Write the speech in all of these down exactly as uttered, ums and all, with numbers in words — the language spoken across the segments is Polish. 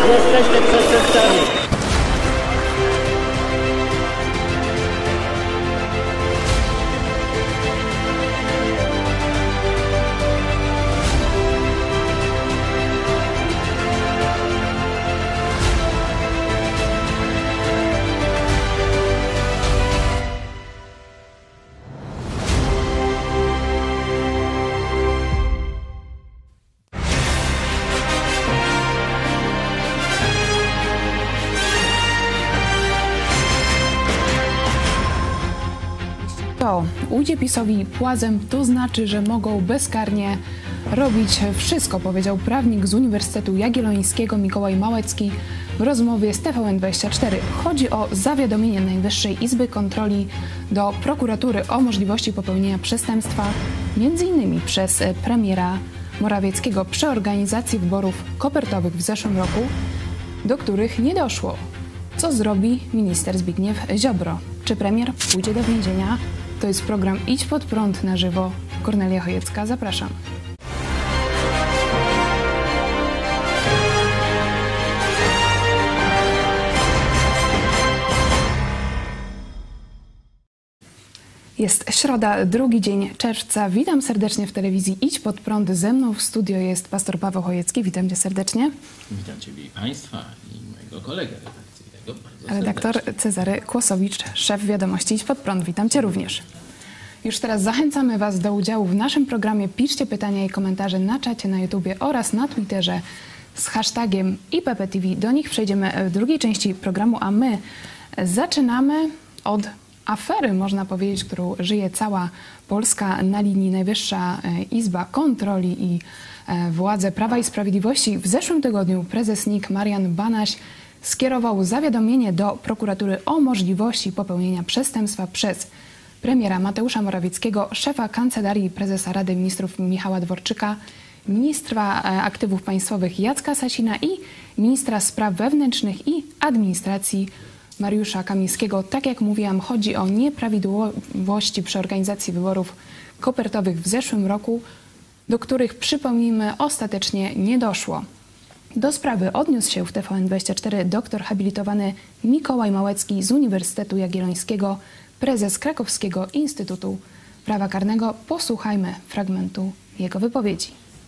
Jesteście przestępcami. To ujdzie PiS-owi płazem, to znaczy, że mogą bezkarnie robić wszystko, powiedział prawnik z Uniwersytetu Jagiellońskiego Mikołaj Małecki w rozmowie z T V N dwadzieścia cztery. Chodzi o zawiadomienie Najwyższej Izby Kontroli do prokuratury o możliwości popełnienia przestępstwa, między innymi przez premiera Morawieckiego przy organizacji wyborów kopertowych w zeszłym roku, do których nie doszło. Co zrobi minister Zbigniew Ziobro? Czy premier pójdzie do więzienia? To jest program Idź Pod Prąd na żywo. Kornelia Chojecka, zapraszam. Jest środa, drugi dzień czerwca. Witam serdecznie w telewizji Idź Pod Prąd. Ze mną w studio jest pastor Paweł Chojecki. Witam cię serdecznie. Witam ciebie i państwa, i mojego kolegę redakcyjnego. Redaktor Cezary Kłosowicz, szef wiadomości Idź Pod Prąd. Witam cię również. Już teraz zachęcamy was do udziału w naszym programie. Piszcie pytania i komentarze na czacie na YouTubie oraz na Twitterze z hashtagiem I P P T V. Do nich przejdziemy w drugiej części programu, a my zaczynamy od afery, można powiedzieć, którą żyje cała Polska na linii Najwyższa Izba Kontroli i władze Prawa i Sprawiedliwości. W zeszłym tygodniu prezes N I K Marian Banaś skierował zawiadomienie do prokuratury o możliwości popełnienia przestępstwa przez premiera Mateusza Morawieckiego, szefa Kancelarii Prezesa Rady Ministrów Michała Dworczyka, ministra aktywów państwowych Jacka Sasina i ministra spraw wewnętrznych i administracji Mariusza Kamińskiego. Tak jak mówiłam, chodzi o nieprawidłowości przy organizacji wyborów kopertowych w zeszłym roku, do których, przypomnijmy, ostatecznie nie doszło. Do sprawy odniósł się w T V N dwadzieścia cztery doktor habilitowany Mikołaj Małecki z Uniwersytetu Jagiellońskiego, prezes Krakowskiego Instytutu Prawa Karnego. Posłuchajmy fragmentu jego wypowiedzi.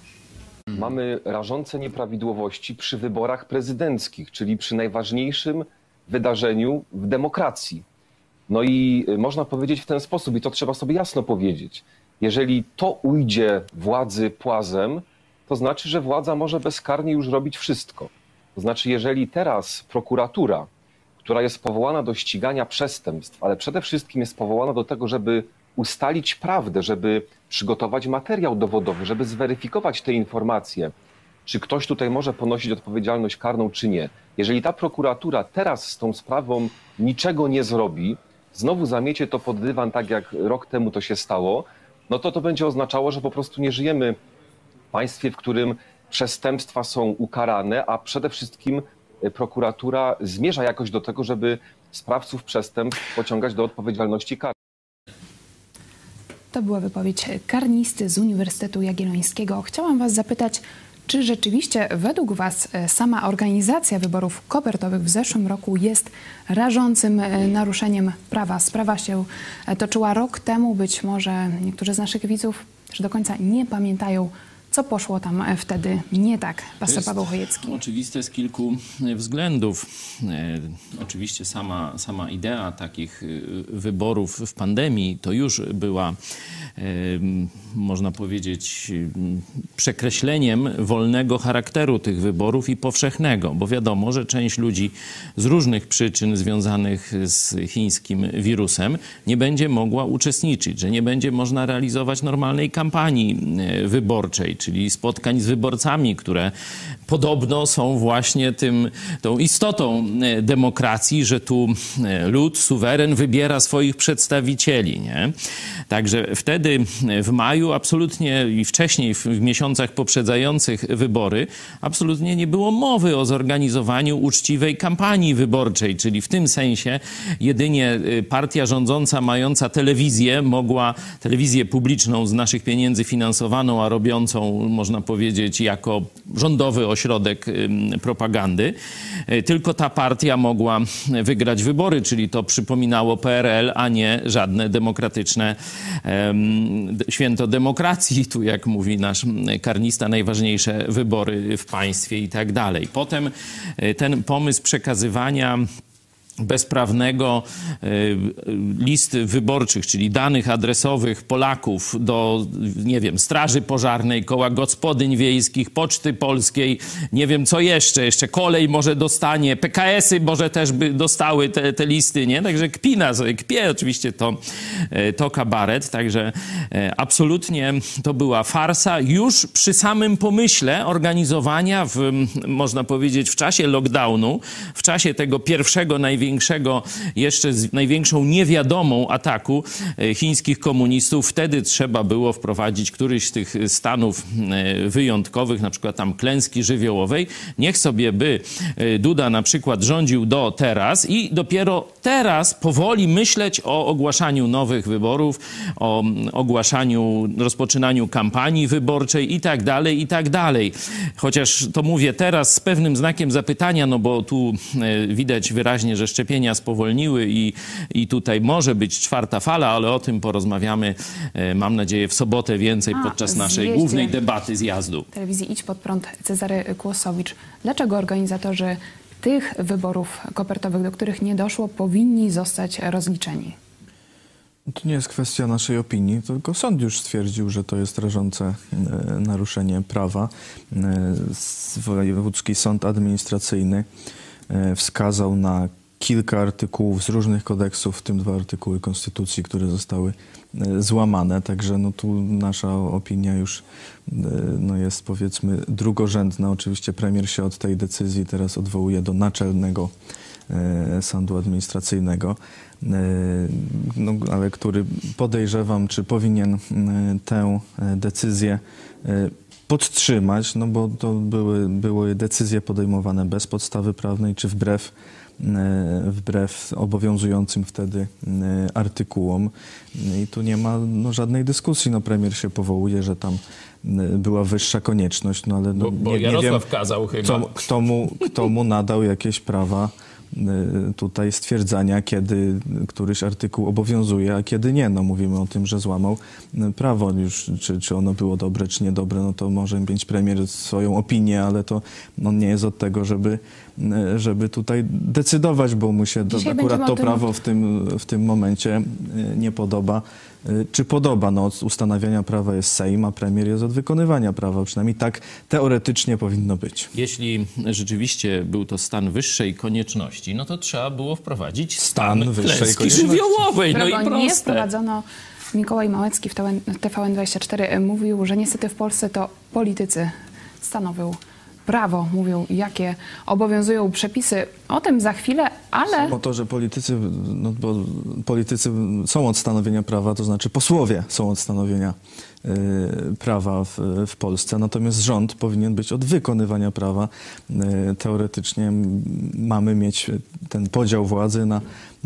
Mamy rażące nieprawidłowości przy wyborach prezydenckich, czyli przy najważniejszym wydarzeniu w demokracji. No i można powiedzieć w ten sposób, i to trzeba sobie jasno powiedzieć, jeżeli to ujdzie władzy płazem, to znaczy, że władza może bezkarnie już robić wszystko. To znaczy, jeżeli teraz prokuratura, która jest powołana do ścigania przestępstw, ale przede wszystkim jest powołana do tego, żeby ustalić prawdę, żeby przygotować materiał dowodowy, żeby zweryfikować te informacje, czy ktoś tutaj może ponosić odpowiedzialność karną, czy nie. Jeżeli ta prokuratura teraz z tą sprawą niczego nie zrobi, znowu zamiecie to pod dywan, tak jak rok temu to się stało, no to to będzie oznaczało, że po prostu nie żyjemy w państwie, w którym przestępstwa są ukarane, a przede wszystkim prokuratura zmierza jakoś do tego, żeby sprawców przestępstw pociągać do odpowiedzialności karnej. To była wypowiedź karnisty z Uniwersytetu Jagiellońskiego. Chciałam was zapytać, czy rzeczywiście według was sama organizacja wyborów kopertowych w zeszłym roku jest rażącym naruszeniem prawa? Sprawa się toczyła rok temu. Być może niektórzy z naszych widzów też do końca nie pamiętają, co poszło tam wtedy nie tak. Pastor Paweł Chojecki. Oczywiste z kilku względów. E, oczywiście sama, sama idea takich wyborów w pandemii to już była, e, można powiedzieć, przekreśleniem wolnego charakteru tych wyborów i powszechnego, bo wiadomo, że część ludzi z różnych przyczyn związanych z chińskim wirusem nie będzie mogła uczestniczyć, że nie będzie można realizować normalnej kampanii wyborczej, czyli spotkań z wyborcami, które podobno są właśnie tym, tą istotą demokracji, że tu lud, suweren wybiera swoich przedstawicieli, nie? Także wtedy w maju absolutnie i wcześniej w miesiącach poprzedzających wybory absolutnie nie było mowy o zorganizowaniu uczciwej kampanii wyborczej, czyli w tym sensie jedynie partia rządząca mająca telewizję mogła, telewizję publiczną z naszych pieniędzy finansowaną, a robiącą nią, można powiedzieć, jako rządowy ośrodek propagandy. Tylko ta partia mogła wygrać wybory, czyli to przypominało P R L, a nie żadne demokratyczne um, święto demokracji. Tu, jak mówi nasz karnista, najważniejsze wybory w państwie i tak dalej. Potem ten pomysł przekazywania bezprawnego list wyborczych, czyli danych adresowych Polaków do, nie wiem, Straży Pożarnej, Koła Gospodyń Wiejskich, Poczty Polskiej, nie wiem co jeszcze, jeszcze kolej może dostanie, P K S-y może też by dostały te, te listy, nie? Także kpina sobie, kpie oczywiście to, to kabaret, także absolutnie to była farsa już przy samym pomyśle organizowania w, można powiedzieć, w czasie lockdownu, w czasie tego pierwszego, największego największego, jeszcze z największą niewiadomą ataku chińskich komunistów. Wtedy trzeba było wprowadzić któryś z tych stanów wyjątkowych, na przykład tam klęski żywiołowej. Niech sobie by Duda na przykład rządził do teraz i dopiero teraz powoli myśleć o ogłaszaniu nowych wyborów, o ogłaszaniu, rozpoczynaniu kampanii wyborczej i tak dalej, i tak dalej. Chociaż to mówię teraz z pewnym znakiem zapytania, no bo tu widać wyraźnie, że szczepienia spowolniły i, i tutaj może być czwarta fala, ale o tym porozmawiamy, mam nadzieję, w sobotę więcej A, podczas naszej zjeździe głównej debaty zjazdu. Telewizji Idź Pod Prąd Cezary Kłosowicz. Dlaczego organizatorzy tych wyborów kopertowych, do których nie doszło, powinni zostać rozliczeni? To nie jest kwestia naszej opinii, tylko sąd już stwierdził, że to jest rażące e, naruszenie prawa. E, Wojewódzki Sąd Administracyjny e, wskazał na kilka artykułów z różnych kodeksów, w tym dwa artykuły Konstytucji, które zostały e, złamane. Także no tu nasza opinia już e, no jest, powiedzmy, drugorzędna. Oczywiście premier się od tej decyzji teraz odwołuje do Naczelnego e, Sądu Administracyjnego, e, no, ale który podejrzewam, czy powinien e, tę decyzję e, podtrzymać, no bo to były, były decyzje podejmowane bez podstawy prawnej, czy wbrew wbrew obowiązującym wtedy artykułom. I tu nie ma no, żadnej dyskusji. No, premier się powołuje, że tam była wyższa konieczność, no ale no, Bo, bo nie, nie Jarosław wiem, kazał chyba. Co, kto, mu, kto mu nadał jakieś prawa tutaj stwierdzania, kiedy któryś artykuł obowiązuje, a kiedy nie. No mówimy o tym, że złamał prawo. Już, czy, czy ono było dobre, czy niedobre, no to może mieć premier swoją opinię, ale to on nie jest od tego, żeby, żeby tutaj decydować, bo mu się do, akurat to tym... prawo w tym, w tym momencie nie podoba. Czy podoba? No, od ustanawiania prawa jest Sejm, a premier jest od wykonywania prawa. Przynajmniej tak teoretycznie powinno być. Jeśli rzeczywiście był to stan wyższej konieczności, no to trzeba było wprowadzić stan, stan wyższej klęski konieczności żywiołowej. No i proste. Nie wprowadzono. Mikołaj Małecki w T V N dwadzieścia cztery mówił, że niestety w Polsce to politycy stanowią prawo, mówią, jakie obowiązują przepisy. O tym za chwilę, ale... Po to, że politycy, no bo politycy są od stanowienia prawa, to znaczy posłowie są od stanowienia y, prawa w, w Polsce, natomiast rząd powinien być od wykonywania prawa. Y, teoretycznie mamy mieć ten podział władzy na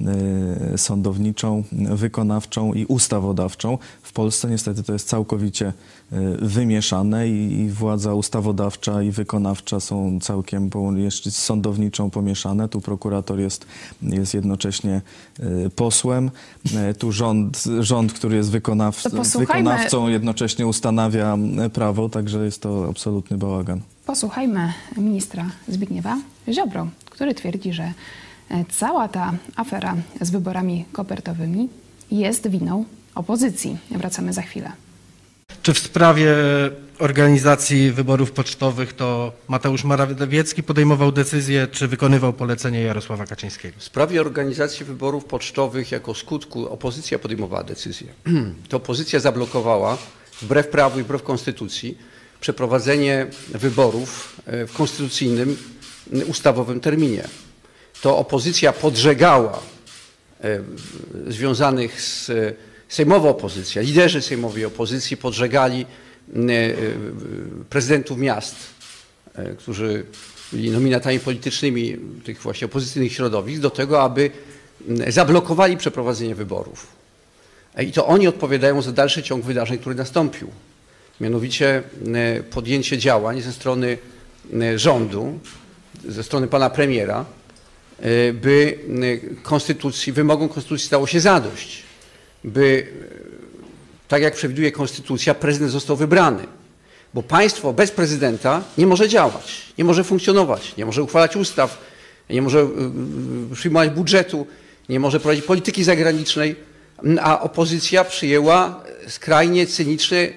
y, sądowniczą, wykonawczą i ustawodawczą. W Polsce niestety to jest całkowicie y, wymieszane i, i władza ustawodawcza i wykonawcza są całkiem jeszcze z sądowniczą pomieszane. Tu prokurator jest, jest jednocześnie y, posłem. Y, tu rząd, rząd, który jest wykonaw, wykonawcą, jednocześnie ustanawia prawo, także jest to absolutny bałagan. Posłuchajmy ministra Zbigniewa Ziobro, który twierdzi, że cała ta afera z wyborami kopertowymi jest winą opozycji. Wracamy za chwilę. Czy w sprawie organizacji wyborów pocztowych to Mateusz Morawiecki podejmował decyzję, czy wykonywał polecenie Jarosława Kaczyńskiego? W sprawie organizacji wyborów pocztowych jako skutku opozycja podejmowała decyzję. To opozycja zablokowała, wbrew prawu i wbrew konstytucji, przeprowadzenie wyborów w konstytucyjnym, ustawowym terminie. To opozycja podżegała związanych z sejmowa opozycja, liderzy sejmowej opozycji podżegali prezydentów miast, którzy byli nominatami politycznymi tych właśnie opozycyjnych środowisk, do tego, aby zablokowali przeprowadzenie wyborów. I to oni odpowiadają za dalszy ciąg wydarzeń, który nastąpił. mianowicie podjęcie działań ze strony rządu, ze strony pana premiera, by konstytucji, wymogom konstytucji stało się zadość, by tak jak przewiduje konstytucja, prezydent został wybrany, bo państwo bez prezydenta nie może działać, nie może funkcjonować, nie może uchwalać ustaw, nie może przyjmować budżetu, nie może prowadzić polityki zagranicznej, a opozycja przyjęła skrajnie cyniczne,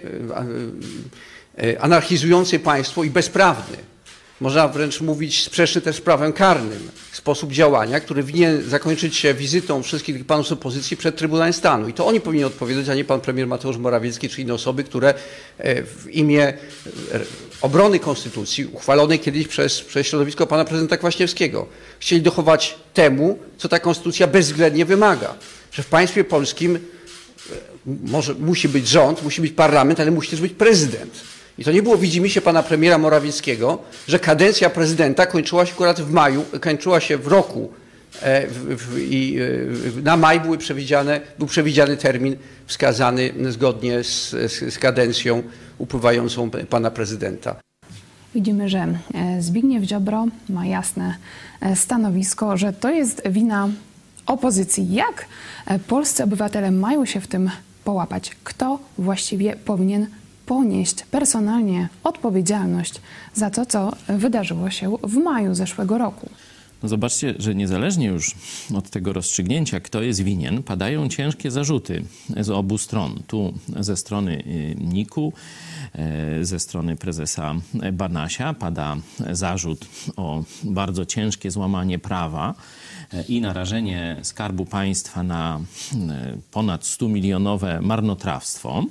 anarchizujące państwo i bezprawny, można wręcz mówić sprzeczny też z prawem karnym, sposób działania, który winien zakończyć się wizytą wszystkich tych panów z opozycji przed Trybunałem Stanu. I to oni powinni odpowiedzieć, a nie pan premier Mateusz Morawiecki czy inne osoby, które w imię obrony konstytucji, uchwalonej kiedyś przez, przez środowisko pana prezydenta Kwaśniewskiego, chcieli dochować temu, co ta konstytucja bezwzględnie wymaga. Że w państwie polskim może, musi być rząd, musi być parlament, ale musi też być prezydent. I to nie było widzimisię pana premiera Morawieckiego, że kadencja prezydenta kończyła się akurat w maju, kończyła się w roku w, w, i na maj były przewidziane, był przewidziany termin wskazany zgodnie z, z, z kadencją upływającą pana prezydenta. Widzimy, że Zbigniew Ziobro ma jasne stanowisko, że to jest wina opozycji. Jak polscy obywatele mają się w tym połapać? Kto właściwie powinien ponieść personalnie odpowiedzialność za to, co wydarzyło się w maju zeszłego roku? No zobaczcie, że niezależnie już od tego rozstrzygnięcia, kto jest winien, padają ciężkie zarzuty z obu stron. Tu ze strony niku, ze strony prezesa Banasia pada zarzut o bardzo ciężkie złamanie prawa i narażenie Skarbu Państwa na ponad stumilionowe marnotrawstwo.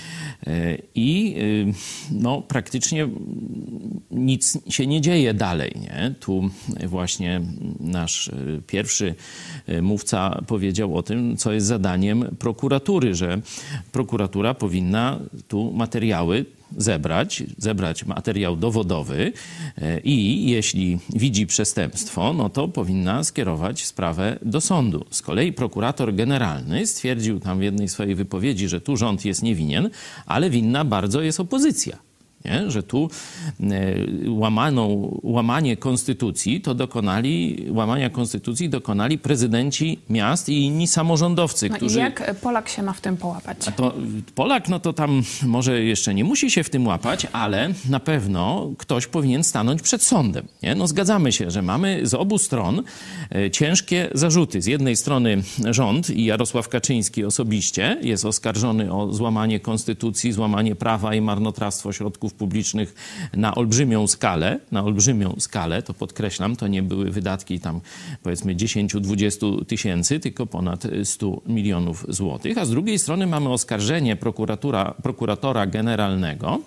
I no, praktycznie nic się nie dzieje dalej. Nie? Tu właśnie nasz pierwszy mówca powiedział o tym, co jest zadaniem prokuratury, że prokuratura powinna tu materiały zebrać, zebrać materiał dowodowy i jeśli widzi przestępstwo, no to powinna skierować sprawę do sądu. Z kolei prokurator generalny stwierdził tam w jednej swojej wypowiedzi, że tu rząd jest niewinien, ale winna bardzo jest opozycja. Nie? Że tu łamaną, łamanie konstytucji to dokonali, łamania konstytucji dokonali prezydenci miast i inni samorządowcy, no którzy... I jak Polak się ma w tym połapać? A to Polak, no to tam może jeszcze nie musi się w tym łapać, ale na pewno ktoś powinien stanąć przed sądem. Nie? No zgadzamy się, że mamy z obu stron ciężkie zarzuty. Z jednej strony rząd i Jarosław Kaczyński osobiście jest oskarżony o złamanie konstytucji, złamanie prawa i marnotrawstwo środków publicznych na olbrzymią skalę, na olbrzymią skalę, to podkreślam, to nie były wydatki tam powiedzmy dziesięć do dwudziestu tysięcy, tylko ponad stu milionów złotych, a z drugiej strony mamy oskarżenie prokuratura, prokuratora generalnego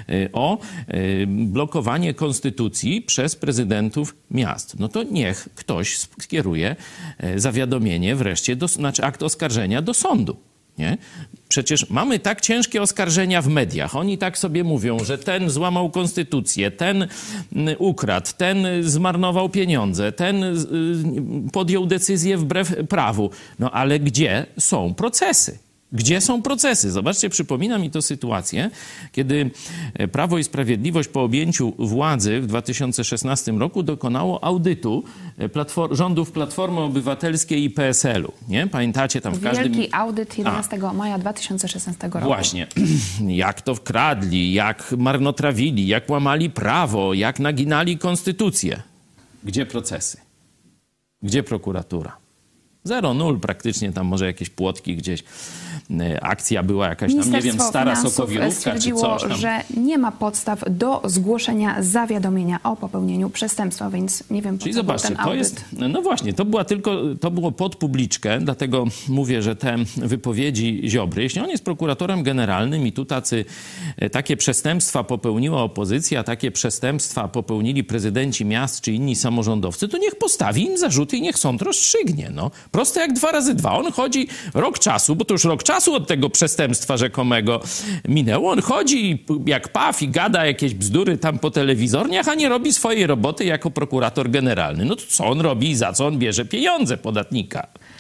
o blokowanie konstytucji przez prezydentów miast. No to niech ktoś skieruje zawiadomienie wreszcie, do, znaczy akt oskarżenia do sądu. Nie? Przecież mamy tak ciężkie oskarżenia w mediach. Oni tak sobie mówią, że ten złamał konstytucję, ten ukradł, ten zmarnował pieniądze, ten podjął decyzję wbrew prawu. No ale gdzie są procesy? Gdzie są procesy? Zobaczcie, przypomina mi to sytuację, kiedy Prawo i Sprawiedliwość po objęciu władzy w dwa tysiące szesnastym roku dokonało audytu platform, rządów Platformy Obywatelskiej i P S L-u. Nie? Pamiętacie tam w każdym... Wielki audyt jedenastego maja dwa tysiące szesnastego roku. Właśnie. Jak to wkradli, jak marnotrawili, jak łamali prawo, jak naginali konstytucję. Gdzie procesy? Gdzie prokuratura? Zero, nul, praktycznie tam może jakieś płotki gdzieś, akcja była jakaś tam, nie wiem, stara sokowirówka czy coś tam. Że nie ma podstaw do zgłoszenia zawiadomienia o popełnieniu przestępstwa, więc nie wiem, po Czyli co zobaczcie, był ten to audyt. jest, no właśnie, to była tylko, to było pod publiczkę, dlatego mówię, że te wypowiedzi Ziobry, jeśli on jest prokuratorem generalnym i tu tacy, takie przestępstwa popełniła opozycja, takie przestępstwa popełnili prezydenci miast czy inni samorządowcy, to niech postawi im zarzuty i niech sąd rozstrzygnie, no. Proste jak dwa razy dwa. On chodzi rok czasu, bo to już rok czasu od tego przestępstwa rzekomego minęło. On chodzi jak paw i gada jakieś bzdury tam po telewizorniach, a nie robi swojej roboty jako prokurator generalny. No to co on robi i za co on bierze pieniądze podatnika?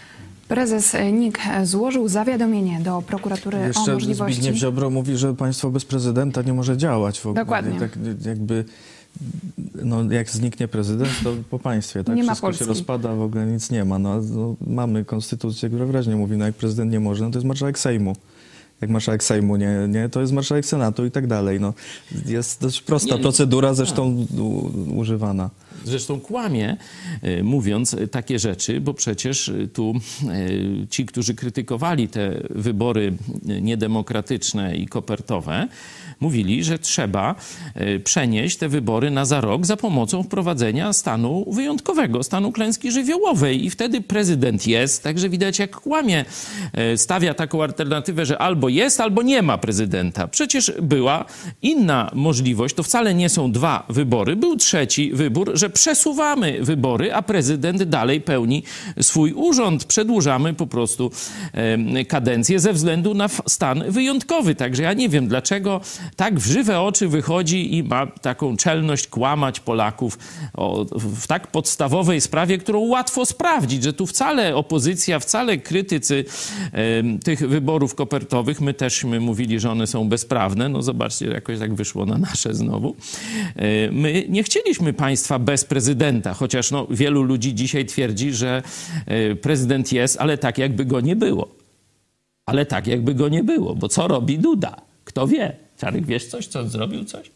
Prezes N I K złożył zawiadomienie do prokuratury Jeszcze o możliwości... Zbigniew Ziobro mówi, że państwo bez prezydenta nie może działać. W ogóle. Dokładnie. Tak jakby, no, jak zniknie prezydent, to po państwie. Tak? Nie ma Wszystko Polski. się rozpada, w ogóle nic nie ma. No, no, mamy konstytucję, która wyraźnie mówi, no jak prezydent nie może, no to jest marszałek Sejmu. Jak marszałek Sejmu nie, nie, to jest marszałek Senatu i tak dalej. No, jest dość prosta Nie, procedura, zresztą u, używana. Zresztą kłamie, y, mówiąc takie rzeczy, bo przecież tu y, ci, którzy krytykowali te wybory niedemokratyczne i kopertowe, mówili, że trzeba y, przenieść te wybory na za rok za pomocą wprowadzenia stanu wyjątkowego, stanu klęski żywiołowej i wtedy prezydent jest. Także widać, jak kłamie, y, stawia taką alternatywę, że albo jest, albo nie ma prezydenta. Przecież była inna możliwość, to wcale nie są dwa wybory, był trzeci wybór, że przesuwamy wybory, a prezydent dalej pełni swój urząd. Przedłużamy po prostu e, kadencję ze względu na stan wyjątkowy. Także ja nie wiem, dlaczego tak w żywe oczy wychodzi i ma taką czelność kłamać Polaków o, w tak podstawowej sprawie, którą łatwo sprawdzić, że tu wcale opozycja, wcale krytycy e, tych wyborów kopertowych, my teżśmy mówili, że one są bezprawne. No zobaczcie, jakoś tak wyszło na nasze znowu. E, my nie chcieliśmy państwa bez prezydenta, chociaż no, wielu ludzi dzisiaj twierdzi, że y, prezydent jest, ale tak jakby go nie było. Ale tak jakby go nie było, bo co robi Duda? Kto wie? Czarek, wiesz coś, co on zrobił coś?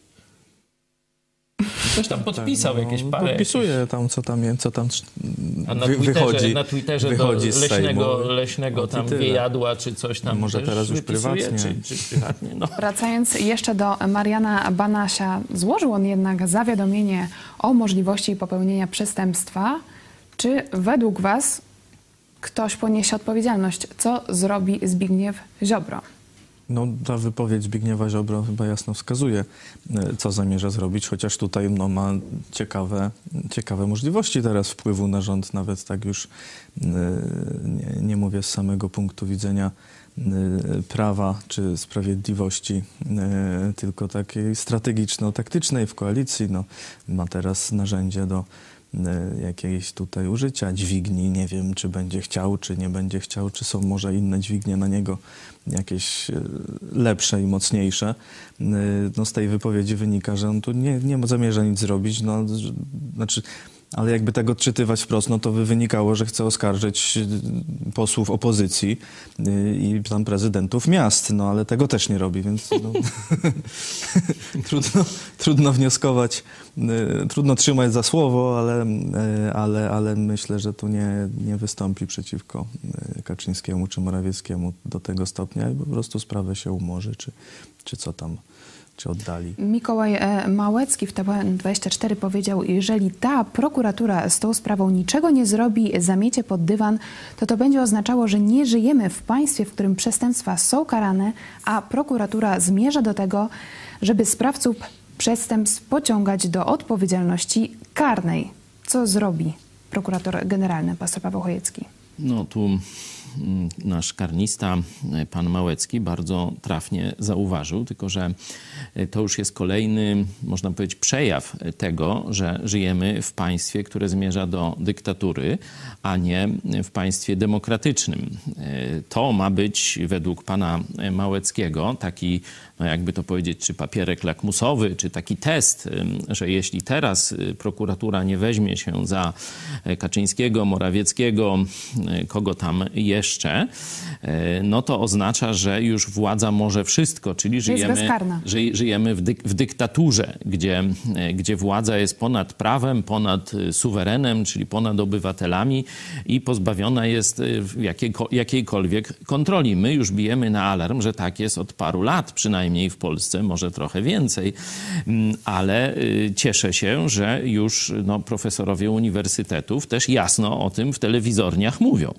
Coś tam podpisał, tak, no, jakieś parę... Podpisuje jakieś... tam, co tam, co tam A na wy, Twitterze, wychodzi, na Twitterze wychodzi do z leśnego, Sejmu. leśnego tam tyle. wiejadła, czy coś tam Może też teraz już wypisuje, prywatnie. Czy, czy prywatnie, no. Wracając jeszcze do Mariana Banasia, złożył on jednak zawiadomienie o możliwości popełnienia przestępstwa. Czy według was ktoś poniesie odpowiedzialność? Co zrobi Zbigniew Ziobro? No, ta wypowiedź Zbigniewa Ziobro chyba jasno wskazuje, co zamierza zrobić, chociaż tutaj no, ma ciekawe, ciekawe możliwości teraz wpływu na rząd, nawet tak już nie, nie mówię z samego punktu widzenia prawa czy sprawiedliwości, tylko takiej strategiczno-taktycznej w koalicji. No, ma teraz narzędzie do jakiejś tutaj użycia dźwigni. Nie wiem, czy będzie chciał, czy nie będzie chciał, czy są może inne dźwignie na niego jakieś lepsze i mocniejsze. No, z tej wypowiedzi wynika, że on tu nie, nie zamierza nic zrobić. No, znaczy, ale jakby tego odczytywać wprost, no to by wynikało, że chce oskarżyć posłów opozycji i tam prezydentów miast, no ale tego też nie robi, więc no, trudno, trudno wnioskować, trudno trzymać za słowo, ale, ale, ale myślę, że tu nie, nie wystąpi przeciwko Kaczyńskiemu czy Morawieckiemu do tego stopnia i po prostu sprawę się umorzy, czy, czy co tam, czy oddali. Mikołaj Małecki w T V N dwadzieścia cztery powiedział, jeżeli ta prokuratura z tą sprawą niczego nie zrobi, zamiecie pod dywan, to to będzie oznaczało, że nie żyjemy w państwie, w którym przestępstwa są karane, a prokuratura zmierza do tego, żeby sprawców przestępstw pociągać do odpowiedzialności karnej. Co zrobi prokurator generalny, pastor Paweł Chojecki? No tu nasz karnista, pan Małecki, bardzo trafnie zauważył, tylko że to już jest kolejny, można powiedzieć, przejaw tego, że żyjemy w państwie, które zmierza do dyktatury, a nie w państwie demokratycznym. To ma być według pana Małeckiego taki, no jakby to powiedzieć, czy papierek lakmusowy, czy taki test, że jeśli teraz prokuratura nie weźmie się za Kaczyńskiego, Morawieckiego, kogo tam jeszcze, no to oznacza, że już władza może wszystko, czyli żyjemy, ży, żyjemy w, dyk, w dyktaturze, gdzie, gdzie władza jest ponad prawem, ponad suwerenem, czyli ponad obywatelami i pozbawiona jest jakiejko, jakiejkolwiek kontroli. My już bijemy na alarm, że tak jest od paru lat, przynajmniej w Polsce, może trochę więcej, ale cieszę się, że już no, profesorowie uniwersytetów też jasno o tym w telewizorniach mówią.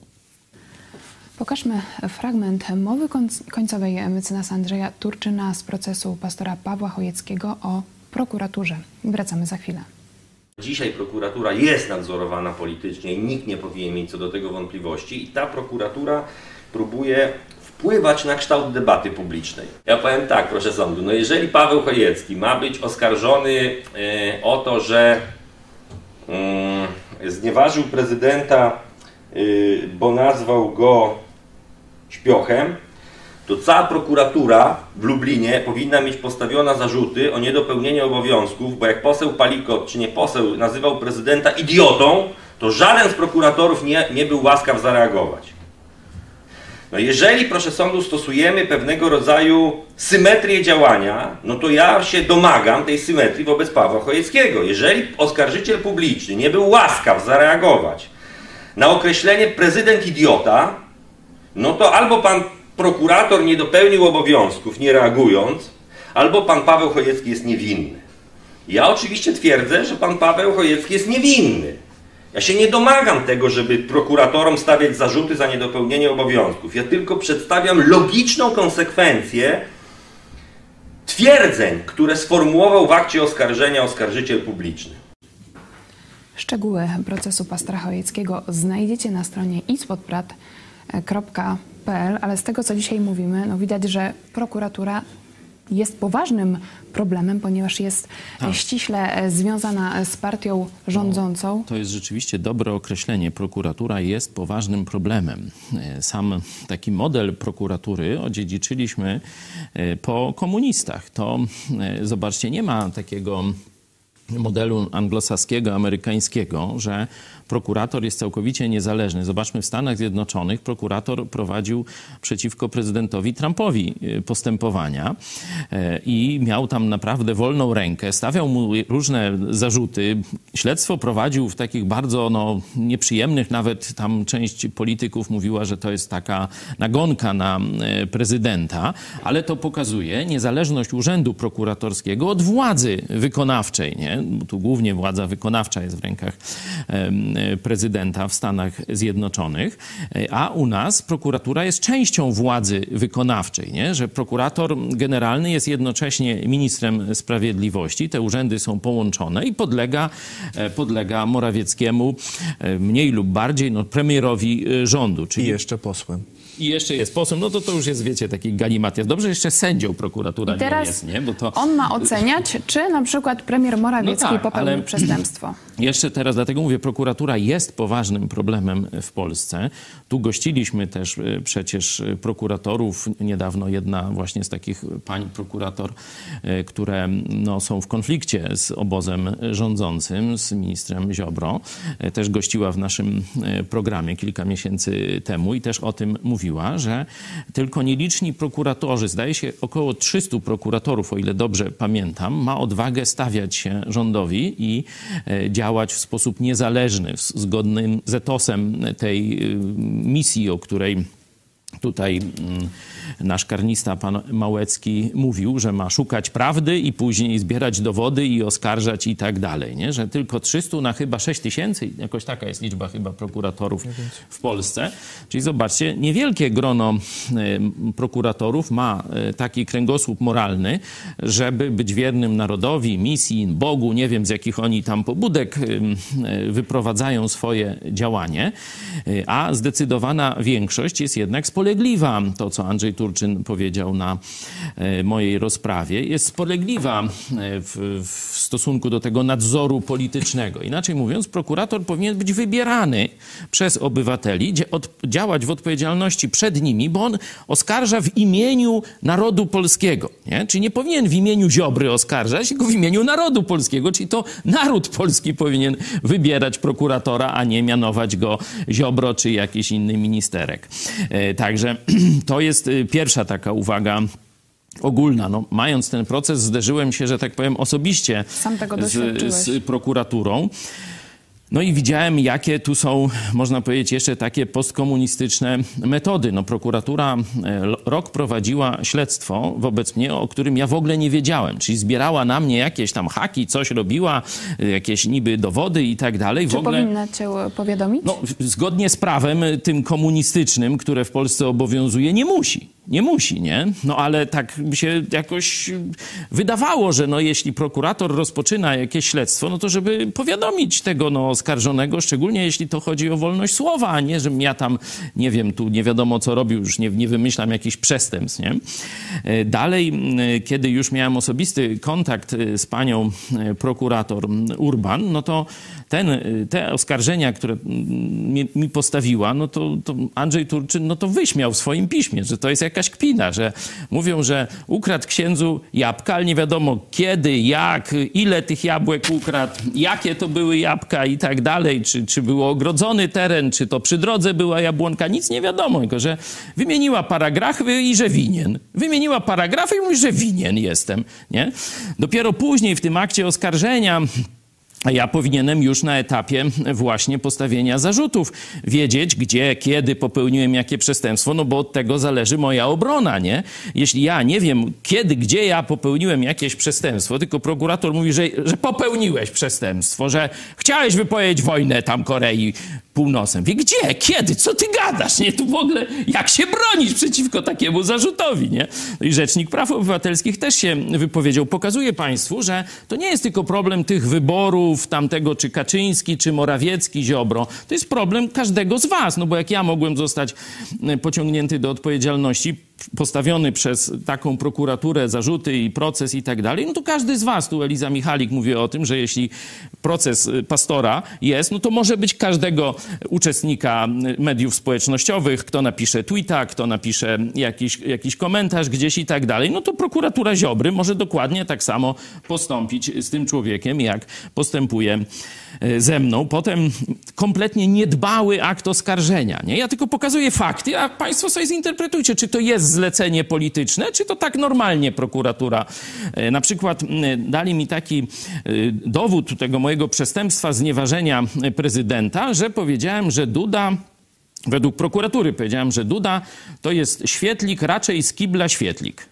Pokażmy fragment mowy końcowej mecenasa Andrzeja Turczyna z procesu pastora Pawła Chojeckiego o prokuraturze. Wracamy za chwilę. Dzisiaj prokuratura jest nadzorowana politycznie i nikt nie powinien mieć co do tego wątpliwości i ta prokuratura próbuje wpływać na kształt debaty publicznej. Ja powiem tak, proszę sądu, no jeżeli Paweł Chojecki ma być oskarżony e, o to, że e, znieważył prezydenta bo nazwał go śpiochem, to cała prokuratura w Lublinie powinna mieć postawione zarzuty o niedopełnienie obowiązków, bo jak poseł Palikot, czy nie poseł, nazywał prezydenta idiotą, to żaden z prokuratorów nie, nie był łaskaw zareagować. No jeżeli, proszę sądu, stosujemy pewnego rodzaju symetrię działania, no to ja się domagam tej symetrii wobec Pawła Chojeckiego. Jeżeli oskarżyciel publiczny nie był łaskaw zareagować na określenie prezydent idiota, no to albo pan prokurator nie dopełnił obowiązków, nie reagując, albo pan Paweł Chojecki jest niewinny. Ja oczywiście twierdzę, że pan Paweł Chojecki jest niewinny. Ja się nie domagam tego, żeby prokuratorom stawiać zarzuty za niedopełnienie obowiązków. Ja tylko przedstawiam logiczną konsekwencję twierdzeń, które sformułował w akcie oskarżenia oskarżyciel publiczny. Szczegóły procesu pastora Chojeckiego znajdziecie na stronie i s podprat kropka p l, ale z tego, co dzisiaj mówimy, no widać, że prokuratura jest poważnym problemem, ponieważ jest tak. ściśle związana z partią rządzącą. No, to jest rzeczywiście dobre określenie. Prokuratura jest poważnym problemem. Sam taki model prokuratury odziedziczyliśmy po komunistach. To, zobaczcie, nie ma takiego modelu anglosaskiego, amerykańskiego, że prokurator jest całkowicie niezależny. Zobaczmy, w Stanach Zjednoczonych prokurator prowadził przeciwko prezydentowi Trumpowi postępowania i miał tam naprawdę wolną rękę. Stawiał mu różne zarzuty. Śledztwo prowadził w takich bardzo no, nieprzyjemnych, nawet tam część polityków mówiła, że to jest taka nagonka na prezydenta, ale to pokazuje niezależność urzędu prokuratorskiego od władzy wykonawczej, nie? Bo tu głównie władza wykonawcza jest w rękach prezydenta w Stanach Zjednoczonych, a u nas prokuratura jest częścią władzy wykonawczej, nie? Że prokurator generalny jest jednocześnie ministrem sprawiedliwości, te urzędy są połączone i podlega, podlega Morawieckiemu mniej lub bardziej no, premierowi rządu. Czyli... I jeszcze posłem. I jeszcze jest posłem, no to to już jest, wiecie, taki galimatias. Dobrze, jeszcze sędzią prokuratura I teraz nie jest, nie? Bo to... on ma oceniać, czy na przykład premier Morawiecki no tak, popełnił ale... przestępstwo. Jeszcze teraz, dlatego mówię, prokuratura jest poważnym problemem w Polsce. Tu gościliśmy też przecież prokuratorów. Niedawno jedna właśnie z takich pań prokurator, które no, są w konflikcie z obozem rządzącym, z ministrem Ziobro, też gościła w naszym programie kilka miesięcy temu i też o tym mówiła, że tylko nieliczni prokuratorzy, zdaje się około trzystu prokuratorów, o ile dobrze pamiętam, ma odwagę stawiać się rządowi i działać w sposób niezależny, zgodnym z etosem tej misji, o której tutaj nasz karnista, pan Małecki, mówił, że ma szukać prawdy i później zbierać dowody i oskarżać i tak dalej, nie? Że tylko trzystu na chyba sześć tysięcy, jakoś taka jest liczba chyba prokuratorów w Polsce. Czyli zobaczcie, niewielkie grono prokuratorów ma taki kręgosłup moralny, żeby być wiernym narodowi, misji, Bogu, nie wiem z jakich oni tam pobudek wyprowadzają swoje działanie, a zdecydowana większość jest jednak spolegliwa. To, co Andrzej Turczyn powiedział na mojej rozprawie, jest spolegliwa w, w stosunku do tego nadzoru politycznego. Inaczej mówiąc, prokurator powinien być wybierany przez obywateli, od, działać w odpowiedzialności przed nimi, bo on oskarża w imieniu narodu polskiego. Nie? Czyli nie powinien w imieniu Ziobry oskarżać, tylko w imieniu narodu polskiego, czyli to naród polski powinien wybierać prokuratora, a nie mianować go Ziobro czy jakiś inny ministerek. Także to jest pierwsza taka uwaga ogólna. No, mając ten proces, zderzyłem się, że tak powiem, osobiście Sam tego z, z prokuraturą. No i widziałem, jakie tu są, można powiedzieć, jeszcze takie postkomunistyczne metody. No, prokuratura rok prowadziła śledztwo wobec mnie, o którym ja w ogóle nie wiedziałem. Czyli zbierała na mnie jakieś tam haki, coś robiła, jakieś niby dowody i tak dalej. Czy w ogóle, powinna cię powiadomić? No, zgodnie z prawem tym komunistycznym, które w Polsce obowiązuje, nie musi. nie musi, nie? No ale tak by się jakoś wydawało, że no jeśli prokurator rozpoczyna jakieś śledztwo, no to żeby powiadomić tego no oskarżonego, szczególnie jeśli to chodzi o wolność słowa, a nie, żebym ja tam, nie wiem, tu nie wiadomo co robił, już nie, nie wymyślam jakichś przestępstw, nie? Dalej, kiedy już miałem osobisty kontakt z panią prokurator Urban, no to ten, te oskarżenia, które mi, mi postawiła, no to, to Andrzej Turczyn no to wyśmiał w swoim piśmie, że to jest jakaś kpina, że mówią, że ukradł księdzu jabłka, ale nie wiadomo kiedy, jak, ile tych jabłek ukradł, jakie to były jabłka i tak dalej, czy, czy był ogrodzony teren, czy to przy drodze była jabłonka, nic nie wiadomo, tylko że wymieniła paragrafy i że winien. Wymieniła paragrafy i mówi, że winien jestem, nie? Dopiero później w tym akcie oskarżenia a ja powinienem już na etapie właśnie postawienia zarzutów wiedzieć, gdzie, kiedy popełniłem jakie przestępstwo, no bo od tego zależy moja obrona, nie? Jeśli ja nie wiem, kiedy, gdzie ja popełniłem jakieś przestępstwo, tylko prokurator mówi, że, że popełniłeś przestępstwo, że chciałeś wypowiedzieć wojnę tam Korei Północnej. Wie, gdzie, kiedy, co ty gadasz, nie? Tu w ogóle jak się bronić przeciwko takiemu zarzutowi, nie? No i Rzecznik Praw Obywatelskich też się wypowiedział. Pokazuje państwu, że to nie jest tylko problem tych wyborów, tamtego czy Kaczyński, czy Morawiecki, Ziobro. To jest problem każdego z was, no bo jak ja mogłem zostać pociągnięty do odpowiedzialności, postawiony przez taką prokuraturę, zarzuty i proces i tak dalej, no to każdy z was, tu Eliza Michalik mówi o tym, że jeśli proces pastora jest, no to może być każdego uczestnika mediów społecznościowych, kto napisze tweeta, kto napisze jakiś, jakiś komentarz gdzieś i tak dalej, no to prokuratura Ziobry może dokładnie tak samo postąpić z tym człowiekiem, jak postępuje ze mną. Potem kompletnie niedbały akt oskarżenia, nie? Ja tylko pokazuję fakty, a państwo sobie zinterpretujcie, czy to jest zlecenie polityczne, czy to tak normalnie prokuratura. Na przykład dali mi taki dowód tego mojego przestępstwa znieważenia prezydenta, że powiedziałem, że Duda, według prokuratury powiedziałem, że Duda to jest świetlik, raczej z kibla świetlik.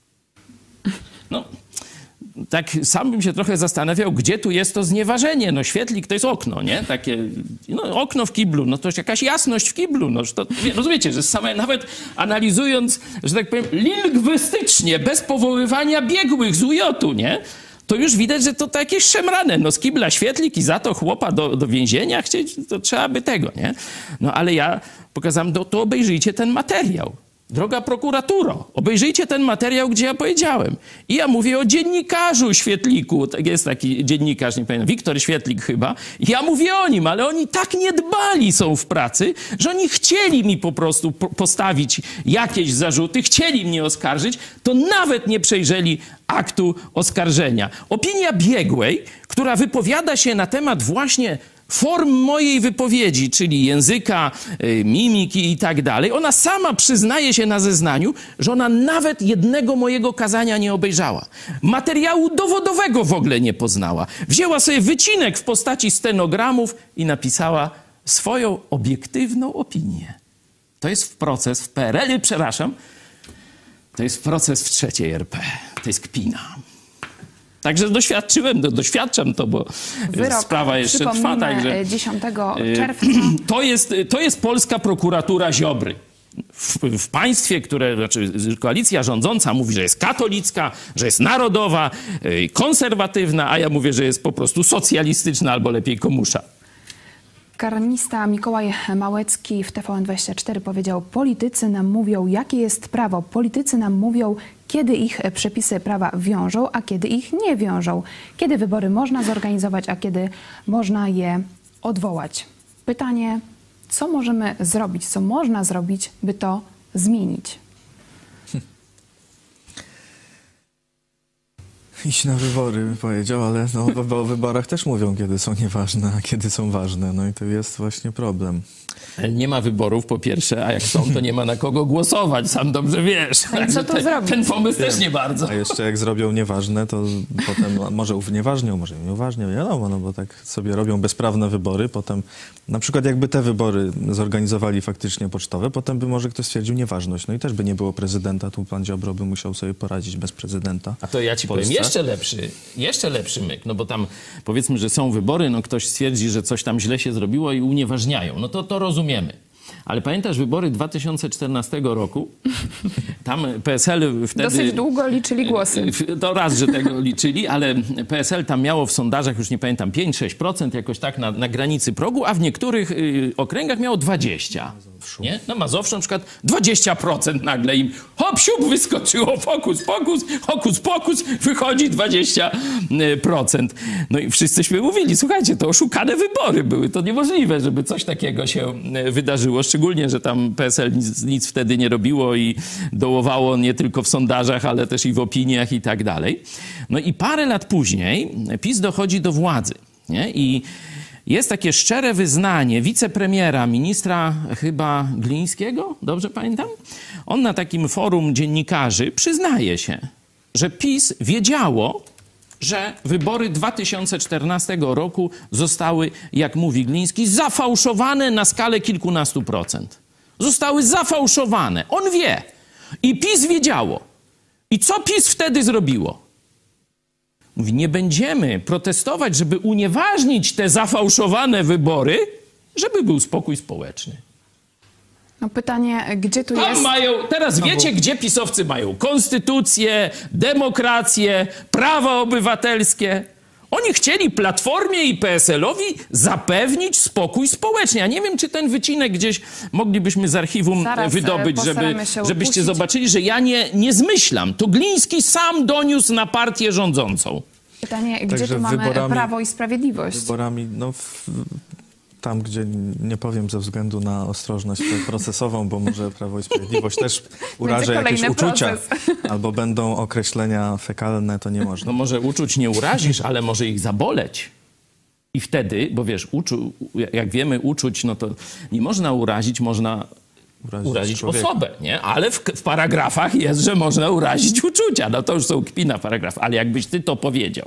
No... Tak sam bym się trochę zastanawiał, gdzie tu jest to znieważenie. No świetlik to jest okno, nie? Takie, no okno w kiblu, no to jest jakaś jasność w kiblu. No to, rozumiecie, że same, nawet analizując, że tak powiem, lingwistycznie, bez powoływania biegłych z U J u, nie? To już widać, że to, to jakieś szemrane. No z kibla świetlik i za to chłopa do, do więzienia chcieć, to trzeba by tego, nie? No ale ja pokazałem, to, to obejrzyjcie ten materiał. Droga prokuraturo, obejrzyjcie ten materiał, gdzie ja powiedziałem. I ja mówię o dziennikarzu Świetliku. Jest taki dziennikarz, nie pamiętam, Wiktor Świetlik chyba. I ja mówię o nim, ale oni tak niedbali są w pracy, że oni chcieli mi po prostu postawić jakieś zarzuty, chcieli mnie oskarżyć, to nawet nie przejrzeli aktu oskarżenia. Opinia biegłej, która wypowiada się na temat właśnie form mojej wypowiedzi, czyli języka, mimiki i tak dalej, ona sama przyznaje się na zeznaniu, że ona nawet jednego mojego kazania nie obejrzała. Materiału dowodowego w ogóle nie poznała. Wzięła sobie wycinek w postaci stenogramów i napisała swoją obiektywną opinię. To jest proces w P R L, przepraszam, to jest proces w trzeciej R P. To jest kpina. Także doświadczyłem, do, doświadczam to, bo Wyrok, sprawa jeszcze trwa. Także dziesiątego czerwca. To jest, to jest polska prokuratura Ziobry. W, w państwie, które, znaczy koalicja rządząca mówi, że jest katolicka, że jest narodowa, konserwatywna, a ja mówię, że jest po prostu socjalistyczna albo lepiej komusza. Karnista Mikołaj Małecki w T V N dwadzieścia cztery powiedział: politycy nam mówią, jakie jest prawo. Politycy nam mówią, kiedy ich przepisy prawa wiążą, a kiedy ich nie wiążą. Kiedy wybory można zorganizować, a kiedy można je odwołać. Pytanie, co możemy zrobić, co można zrobić, by to zmienić? Iść na wybory, powiedział, ale no, o wyborach też mówią, kiedy są nieważne, a kiedy są ważne. No i to jest właśnie problem. Nie ma wyborów, po pierwsze, a jak są, to nie ma na kogo głosować, sam dobrze wiesz. A co to ten, zrobić? Ten pomysł też nie bardzo. A jeszcze jak zrobią nieważne, to potem może unieważnią, może nie uważnią, nie wiadomo, no bo tak sobie robią bezprawne wybory, potem na przykład jakby te wybory zorganizowali faktycznie pocztowe, potem by może ktoś stwierdził nieważność, no i też by nie było prezydenta, tu pan Ziobro by musiał sobie poradzić bez prezydenta. A to ja ci powiem, jeszcze lepszy, jeszcze lepszy myk, no bo tam powiedzmy, że są wybory, no ktoś stwierdzi, że coś tam źle się zrobiło i unieważniają, no to to rozumiemy. Ale pamiętasz wybory dwa tysiące czternastego roku? Tam P S L wtedy... Dosyć długo liczyli głosy. To raz, że tego liczyli, ale P S L tam miało w sondażach, już nie pamiętam, pięć sześć procent, jakoś tak na, na granicy progu, a w niektórych y, okręgach miało dwadzieścia procent. Nie? Na Mazowszu na przykład dwadzieścia procent nagle im hop, siup, wyskoczyło, fokus, pokus, hokus, pokus, wychodzi dwadzieścia procent. No i wszyscyśmy mówili, słuchajcie, to oszukane wybory były, to niemożliwe, żeby coś takiego się wydarzyło, szczególnie, że tam P S L nic, nic wtedy nie robiło i dołowało nie tylko w sondażach, ale też i w opiniach i tak dalej. No i parę lat później PiS dochodzi do władzy, nie? I jest takie szczere wyznanie wicepremiera, ministra chyba Glińskiego, dobrze pamiętam? On na takim forum dziennikarzy przyznaje się, że PiS wiedziało, że wybory dwa tysiące czternastego roku zostały, jak mówi Gliński, zafałszowane na skalę kilkunastu procent. Zostały zafałszowane. On wie. I PiS wiedziało. I co PiS wtedy zrobiło? Mówi, nie będziemy protestować, żeby unieważnić te zafałszowane wybory, żeby był spokój społeczny. No pytanie, gdzie tu Tam jest... mają, teraz wiecie, gdzie pisowcy mają konstytucję, demokrację, prawa obywatelskie. Oni chcieli Platformie i P S L-owi zapewnić spokój społeczny. Ja nie wiem, czy ten wycinek gdzieś moglibyśmy z archiwum Zaraz wydobyć, żeby, żebyście upuścić. zobaczyli, że ja nie, nie zmyślam. To Gliński sam doniósł na partię rządzącą. Pytanie, gdzie Także tu mamy wyborami- Prawo i Sprawiedliwość? Wyborami, no w, tam, gdzie nie powiem ze względu na ostrożność procesową, bo może Prawo i Sprawiedliwość też urażę jakieś kolejny uczucia, proces. albo będą określenia fekalne, to nie można. No może uczuć nie urazisz, ale może ich zaboleć. I wtedy, bo wiesz, uczu, jak wiemy, uczuć, no to nie można urazić, można Urazić urazić człowieka. osobę, nie? Ale w, w paragrafach jest, że można urazić uczucia. No to już są kpina paragraf. Ale jakbyś ty to powiedział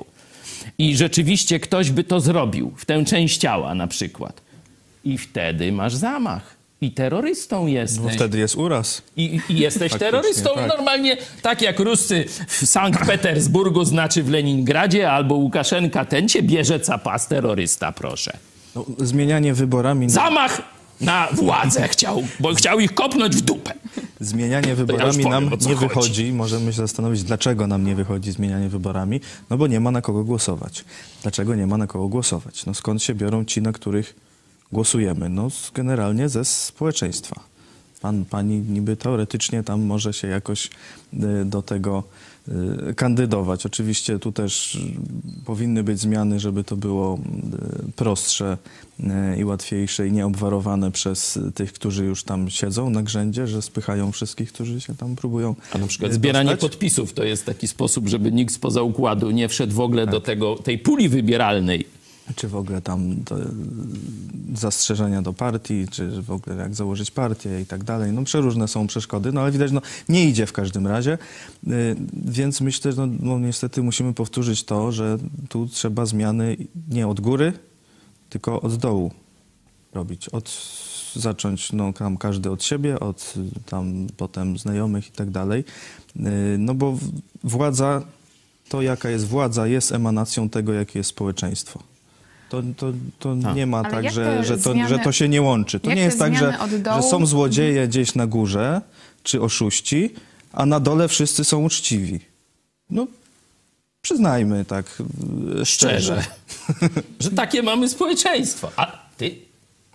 i rzeczywiście ktoś by to zrobił, w tę część ciała na przykład, i wtedy masz zamach. I terrorystą jesteś. No wtedy jest uraz. I, i jesteś Faktycznie, terrorystą tak. Normalnie, tak jak Ruscy w Sankt Petersburgu, znaczy w Leningradzie, albo Łukaszenka ten cię bierze capas terrorysta, proszę. No, zmienianie wyborami... Zamach na władzę chciał, bo chciał ich kopnąć w dupę. Zmienianie już wyborami powiem, nam o co nie chodzi. wychodzi. Możemy się zastanowić, dlaczego nam nie wychodzi zmienianie wyborami. No bo nie ma na kogo głosować. Dlaczego nie ma na kogo głosować? No skąd się biorą ci, na których głosujemy? No z- generalnie ze społeczeństwa. Pan, pani niby teoretycznie tam może się jakoś y, do tego y, kandydować. Oczywiście tu też y, powinny być zmiany, żeby to było y, prostsze y, i łatwiejsze i nie obwarowane przez tych, którzy już tam siedzą na grzędzie, że spychają wszystkich, którzy się tam próbują A na przykład y, zbieranie dostać. podpisów to jest taki sposób, żeby nikt spoza układu nie wszedł w ogóle do tego, tej puli wybieralnej. Czy w ogóle tam to, y, zastrzeżenia do partii, czy w ogóle jak założyć partię i tak dalej. No przeróżne są przeszkody, no ale widać, no nie idzie w każdym razie. Y, więc myślę, że no, no, niestety musimy powtórzyć to, że tu trzeba zmiany nie od góry, tylko od dołu robić. Od zacząć, no tam każdy od siebie, od y, tam potem znajomych i tak dalej. Y, no bo w- władza, to jaka jest władza, jest emanacją tego, jakie jest społeczeństwo. To, to, to Tak. nie ma Ale tak, jak że, te że, to, zmiany- że to się nie łączy. To jak nie te jest tak, że, zmiany od dołu- że są złodzieje gdzieś na górze, czy oszuści, a na dole wszyscy są uczciwi. No, przyznajmy tak y, szczerze. Szczerze. Że takie mamy społeczeństwo. A ty?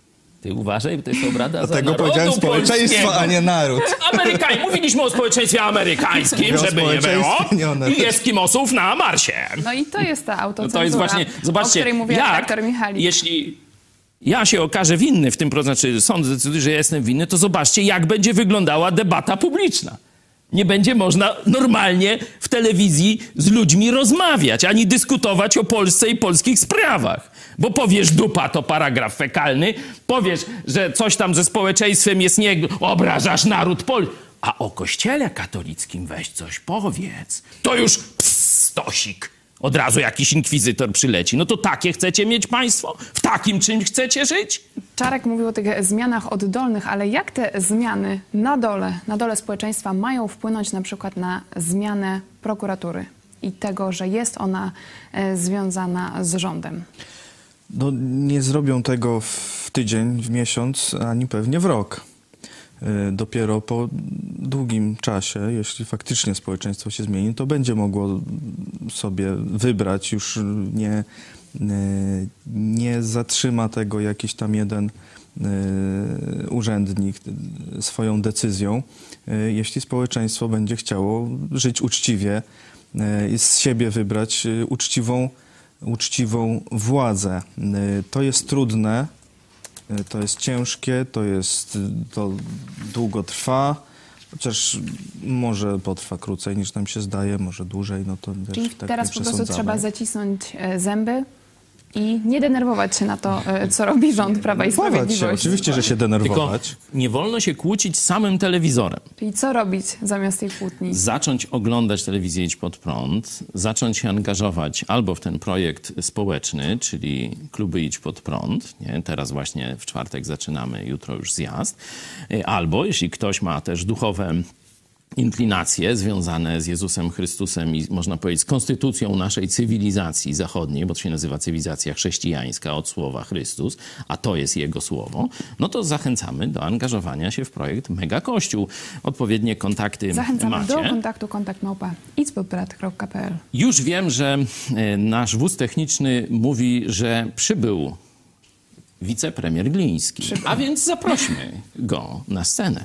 Ty uważaj, bo to jest obrada za Dlatego narodu powiedziałem społeczeństwo, polskiego. a nie naród. Amerykań. Mówiliśmy o społeczeństwie amerykańskim, Mówię o żeby nie było. społeczeństwie, nie o narodzie. I eskimosów na Marsie. No i to jest ta No autocenzura, to jest właśnie, o zobaczcie, której mówił jak, redaktor Michalik. jeśli ja się okażę winny w tym, znaczy sąd zdecyduje, że ja jestem winny, to zobaczcie, jak będzie wyglądała debata publiczna. Nie będzie można normalnie w telewizji z ludźmi rozmawiać, ani dyskutować o Polsce i polskich sprawach. Bo powiesz dupa, to paragraf fekalny, powiesz, że coś tam ze społeczeństwem jest nie... obrażasz naród polski. A o kościele katolickim weź coś powiedz. To już ps, stosik. Od razu jakiś inkwizytor przyleci. No to takie chcecie mieć państwo? W takim czymś chcecie żyć? Czarek mówił o tych zmianach oddolnych, ale jak te zmiany na dole, na dole społeczeństwa mają wpłynąć na przykład na zmianę prokuratury i tego, że jest ona e, związana z rządem? No, nie zrobią tego w tydzień, w miesiąc, ani pewnie w rok. dopiero po długim czasie, jeśli faktycznie społeczeństwo się zmieni, to będzie mogło sobie wybrać, już nie, nie zatrzyma tego jakiś tam jeden urzędnik swoją decyzją, jeśli społeczeństwo będzie chciało żyć uczciwie i z siebie wybrać uczciwą, uczciwą władzę. To jest trudne, to jest ciężkie, to jest, to długo trwa, chociaż może potrwa krócej niż nam się zdaje, może dłużej, no to też Czyli tak teraz nie po prostu przesądzamy. trzeba zacisnąć e, zęby i nie denerwować się na to, e, co robi rząd Prawa i Denerwować się, Sprawiedliwości. oczywiście, że się Tylko denerwować. nie wolno się kłócić z samym telewizorem. Czyli co robić zamiast tej kłótni? Zacząć oglądać telewizję Idź Pod Prąd, zacząć się angażować albo w ten projekt społeczny, czyli kluby Idź Pod Prąd. Nie? Teraz właśnie w czwartek zaczynamy, jutro już zjazd. Albo jeśli ktoś ma też duchowe inklinacje związane z Jezusem Chrystusem i można powiedzieć z konstytucją naszej cywilizacji zachodniej, bo to się nazywa cywilizacja chrześcijańska od słowa Chrystus, a to jest Jego słowo, no to zachęcamy do angażowania się w projekt Mega Kościół. Odpowiednie kontakty Zachęcamy macie. do kontaktu kontakt małpa idźpodprad kropka p l. Już wiem, że e, nasz wóz techniczny mówi, że przybył wicepremier Gliński, a więc zaprośmy go na scenę.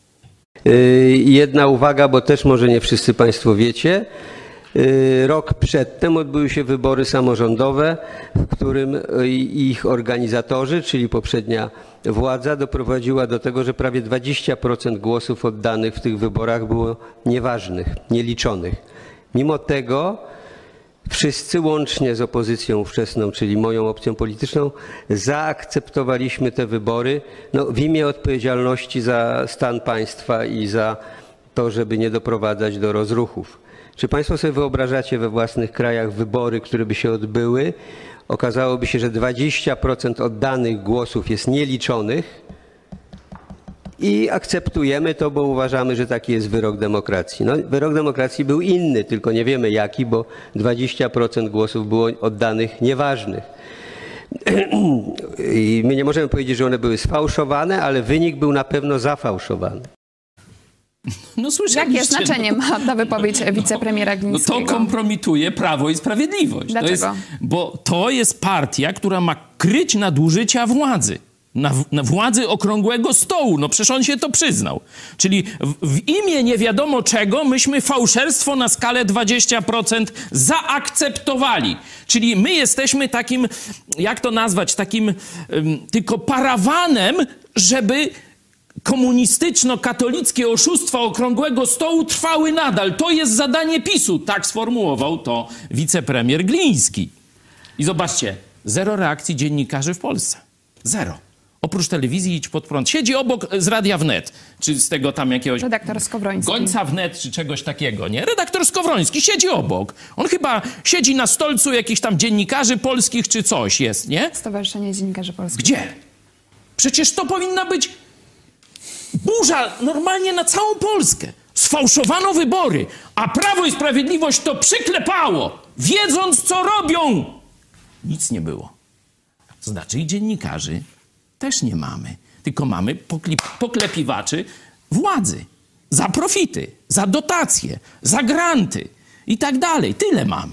Jedna uwaga, bo też może nie wszyscy Państwo wiecie. Rok przedtem odbyły się wybory samorządowe, w którym ich organizatorzy, czyli poprzednia władza, doprowadziła do tego, że prawie dwadzieścia procent głosów oddanych w tych wyborach było nieważnych, nieliczonych. Mimo tego wszyscy, łącznie z opozycją ówczesną, czyli moją opcją polityczną, zaakceptowaliśmy te wybory no, w imię odpowiedzialności za stan państwa i za to, żeby nie doprowadzać do rozruchów. Czy Państwo sobie wyobrażacie we własnych krajach wybory, które by się odbyły? Okazałoby się, że dwadzieścia procent oddanych głosów jest nieliczonych i akceptujemy to, bo uważamy, że taki jest wyrok demokracji. No, wyrok demokracji był inny, tylko nie wiemy jaki, bo dwadzieścia procent głosów było oddanych nieważnych. I my nie możemy powiedzieć, że one były sfałszowane, ale wynik był na pewno zafałszowany. No, słyszeliście, Jakie znaczenie ma ta wypowiedź wicepremiera no Glińskiego? to kompromituje Prawo i Sprawiedliwość. Dlaczego? To jest, bo to jest partia, która ma kryć nadużycia władzy. Na, na władzy okrągłego stołu. No przecież on się to przyznał. Czyli w, w imię nie wiadomo czego myśmy fałszerstwo na skalę dwadzieścia procent zaakceptowali. Czyli my jesteśmy takim, jak to nazwać, takim um, tylko parawanem, żeby komunistyczno-katolickie oszustwa okrągłego stołu trwały nadal. To jest zadanie PiSu. Tak sformułował to wicepremier Gliński. I zobaczcie, zero reakcji dziennikarzy w Polsce. Zero. Oprócz telewizji Idź Pod Prąd. Siedzi obok z Radia Wnet, czy z tego tam jakiegoś... Redaktor Skowroński. Gońca Wnet, czy czegoś takiego, nie? Redaktor Skowroński siedzi obok. On chyba siedzi na stolcu jakichś tam dziennikarzy polskich, czy coś jest, nie? Stowarzyszenie Dziennikarzy Polskich. Gdzie? Przecież to powinna być burza normalnie na całą Polskę. Sfałszowano wybory, a Prawo i Sprawiedliwość to przyklepało, wiedząc, co robią. Nic nie było. To znaczy i dziennikarzy też nie mamy, tylko mamy poklepiwaczy władzy. Za profity, za dotacje, za granty i tak dalej. Tyle mamy.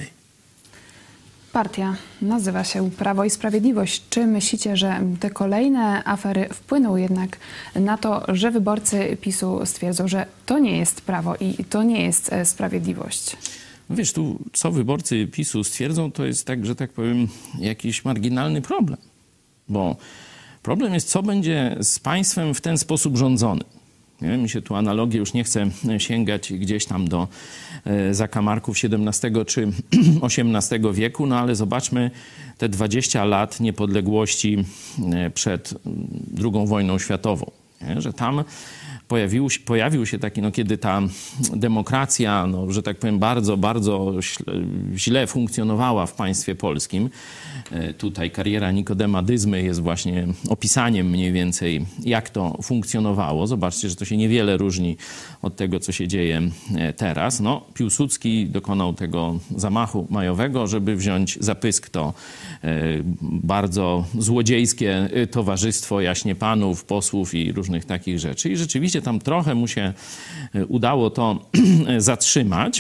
Partia nazywa się Prawo i Sprawiedliwość. Czy myślicie, że te kolejne afery wpłyną jednak na to, że wyborcy PiSu stwierdzą, że to nie jest prawo i to nie jest sprawiedliwość? Wiesz, tu co wyborcy PiSu stwierdzą, to jest tak, że tak powiem, jakiś marginalny problem. Bo problem jest, co będzie z państwem w ten sposób rządzony. Nie? Mi się tu analogię już nie chce sięgać gdzieś tam do e, zakamarków siedemnastego czy osiemnastego wieku, no ale zobaczmy te dwadzieścia lat niepodległości e, przed drugą wojną światową. Nie? Że tam pojawił, pojawił się taki, no kiedy ta demokracja, no, że tak powiem, bardzo, bardzo źle funkcjonowała w państwie polskim. Tutaj kariera Nikodema Dyzmy jest właśnie opisaniem mniej więcej, jak to funkcjonowało. Zobaczcie, że to się niewiele różni od tego, co się dzieje teraz. No, Piłsudski dokonał tego zamachu majowego, żeby wziąć za pysk to bardzo złodziejskie towarzystwo jaśnie panów, posłów i różnych takich rzeczy. I rzeczywiście tam trochę mu się udało to zatrzymać.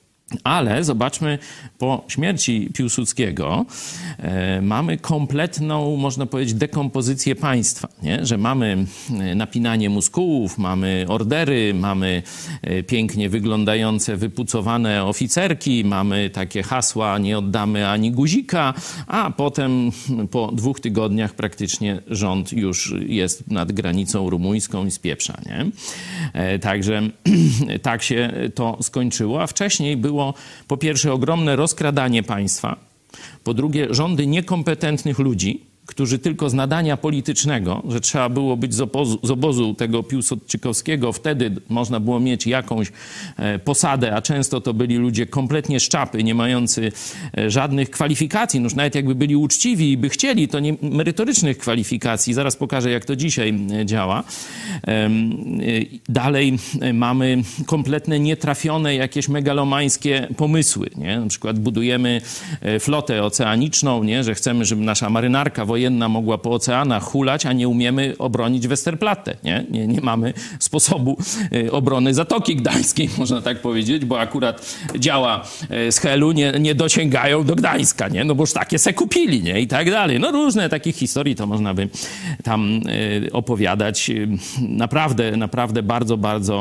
Ale zobaczmy, po śmierci Piłsudskiego e, mamy kompletną, można powiedzieć, dekompozycję państwa, nie? Że mamy napinanie muskułów, mamy ordery, mamy e, pięknie wyglądające, wypucowane oficerki, mamy takie hasła, nie oddamy ani guzika, a potem po dwóch tygodniach praktycznie rząd już jest nad granicą rumuńską i spieprza, nie? E, także tak się to skończyło, a wcześniej było po pierwsze ogromne rozkradanie państwa, po drugie rządy niekompetentnych ludzi, którzy tylko z nadania politycznego, że trzeba było być z obozu, z obozu tego piłsudczykowskiego, wtedy można było mieć jakąś e, posadę, a często to byli ludzie kompletnie szczapy, nie mający e, żadnych kwalifikacji. Noż nawet jakby byli uczciwi i by chcieli, to nie merytorycznych kwalifikacji. Zaraz pokażę, jak to dzisiaj e, działa. E, e, dalej e, mamy kompletne nietrafione jakieś megalomańskie pomysły, nie? Na przykład budujemy e, flotę oceaniczną, nie? Że chcemy, żeby nasza marynarka wojenna wojenna mogła po oceanach hulać, a nie umiemy obronić Westerplatte. Nie, nie, nie mamy sposobu obrony Zatoki Gdańskiej, można tak powiedzieć, bo akurat działa z Helu nie, nie dosięgają do Gdańska, nie? No boż takie se kupili, nie? I tak dalej. No różne takich historii to można by tam opowiadać. Naprawdę, naprawdę bardzo, bardzo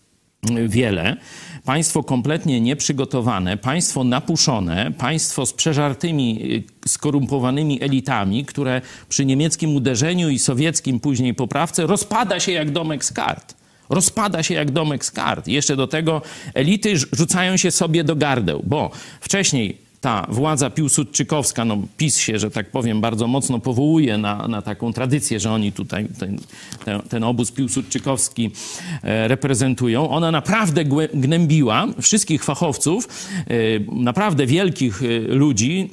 wiele. Państwo kompletnie nieprzygotowane, państwo napuszone, państwo z przeżartymi, skorumpowanymi elitami, które przy niemieckim uderzeniu i sowieckim później poprawce rozpada się jak domek z kart. Rozpada się jak domek z kart. I jeszcze do tego elity rzucają się sobie do gardeł, bo wcześniej ta władza piłsudczykowska, no PiS się, że tak powiem, bardzo mocno powołuje na, na taką tradycję, że oni tutaj ten, ten, ten obóz piłsudczykowski e, reprezentują. Ona naprawdę gnębiła wszystkich fachowców, e, naprawdę wielkich e, ludzi,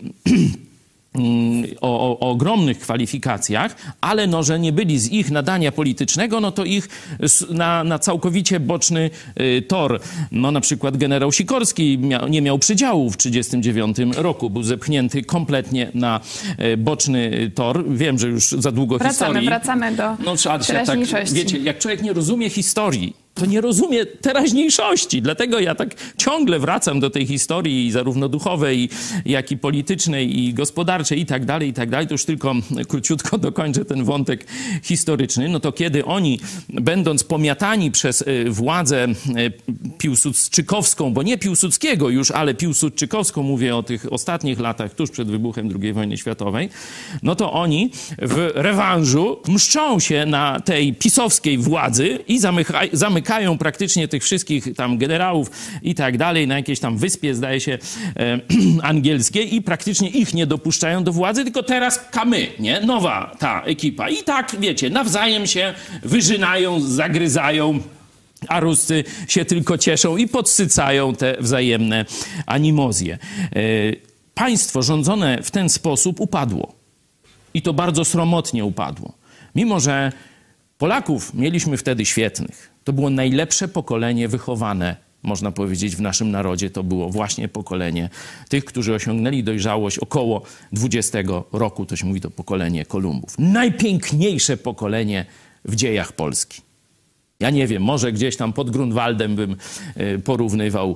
O, o, o ogromnych kwalifikacjach, ale no, że nie byli z ich nadania politycznego, no to ich na, na całkowicie boczny y, tor. No na przykład generał Sikorski mia, nie miał przydziału w trzydziestym dziewiątym roku. Był zepchnięty kompletnie na y, boczny tor. Wiem, że już za długo wracamy, historii. Wracamy do no, trzeba się teraźniejszości. Tak, wiecie, jak człowiek nie rozumie historii, to nie rozumie teraźniejszości. Dlatego ja tak ciągle wracam do tej historii zarówno duchowej, jak i politycznej, i gospodarczej, i tak dalej, i tak dalej. To już tylko króciutko dokończę ten wątek historyczny. No to kiedy oni, będąc pomiatani przez władzę piłsudczykowską, bo nie Piłsudskiego już, ale piłsudczykowską, mówię o tych ostatnich latach, tuż przed wybuchem drugiej wojny światowej, no to oni w rewanżu mszczą się na tej pisowskiej władzy i zamykają, zamykają Zamykają praktycznie tych wszystkich tam generałów i tak dalej na jakiejś tam wyspie, zdaje się, e, angielskiej i praktycznie ich nie dopuszczają do władzy, tylko teraz kamy, nie? Nowa ta ekipa. I tak, wiecie, nawzajem się wyżynają, zagryzają, a Ruscy się tylko cieszą i podsycają te wzajemne animozje. E, państwo rządzone w ten sposób upadło. I to bardzo sromotnie upadło. Mimo że Polaków mieliśmy wtedy świetnych. To było najlepsze pokolenie wychowane, można powiedzieć, w naszym narodzie. To było właśnie pokolenie tych, którzy osiągnęli dojrzałość około dwudziestego roku. To się mówi to pokolenie Kolumbów. Najpiękniejsze pokolenie w dziejach Polski. Ja nie wiem, może gdzieś tam pod Grunwaldem bym porównywał.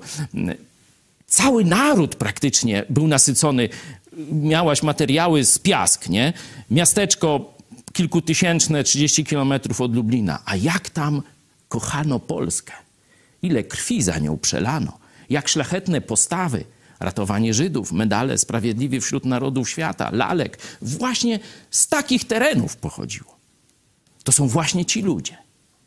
Cały naród praktycznie był nasycony. Miałaś materiały z Piask, nie? Miasteczko kilkutysięczne, trzydzieści kilometrów od Lublina. A jak tam kochano Polskę? Ile krwi za nią przelano? Jak szlachetne postawy, ratowanie Żydów, medale Sprawiedliwi wśród Narodów Świata, lalek. Właśnie z takich terenów pochodziło. To są właśnie ci ludzie.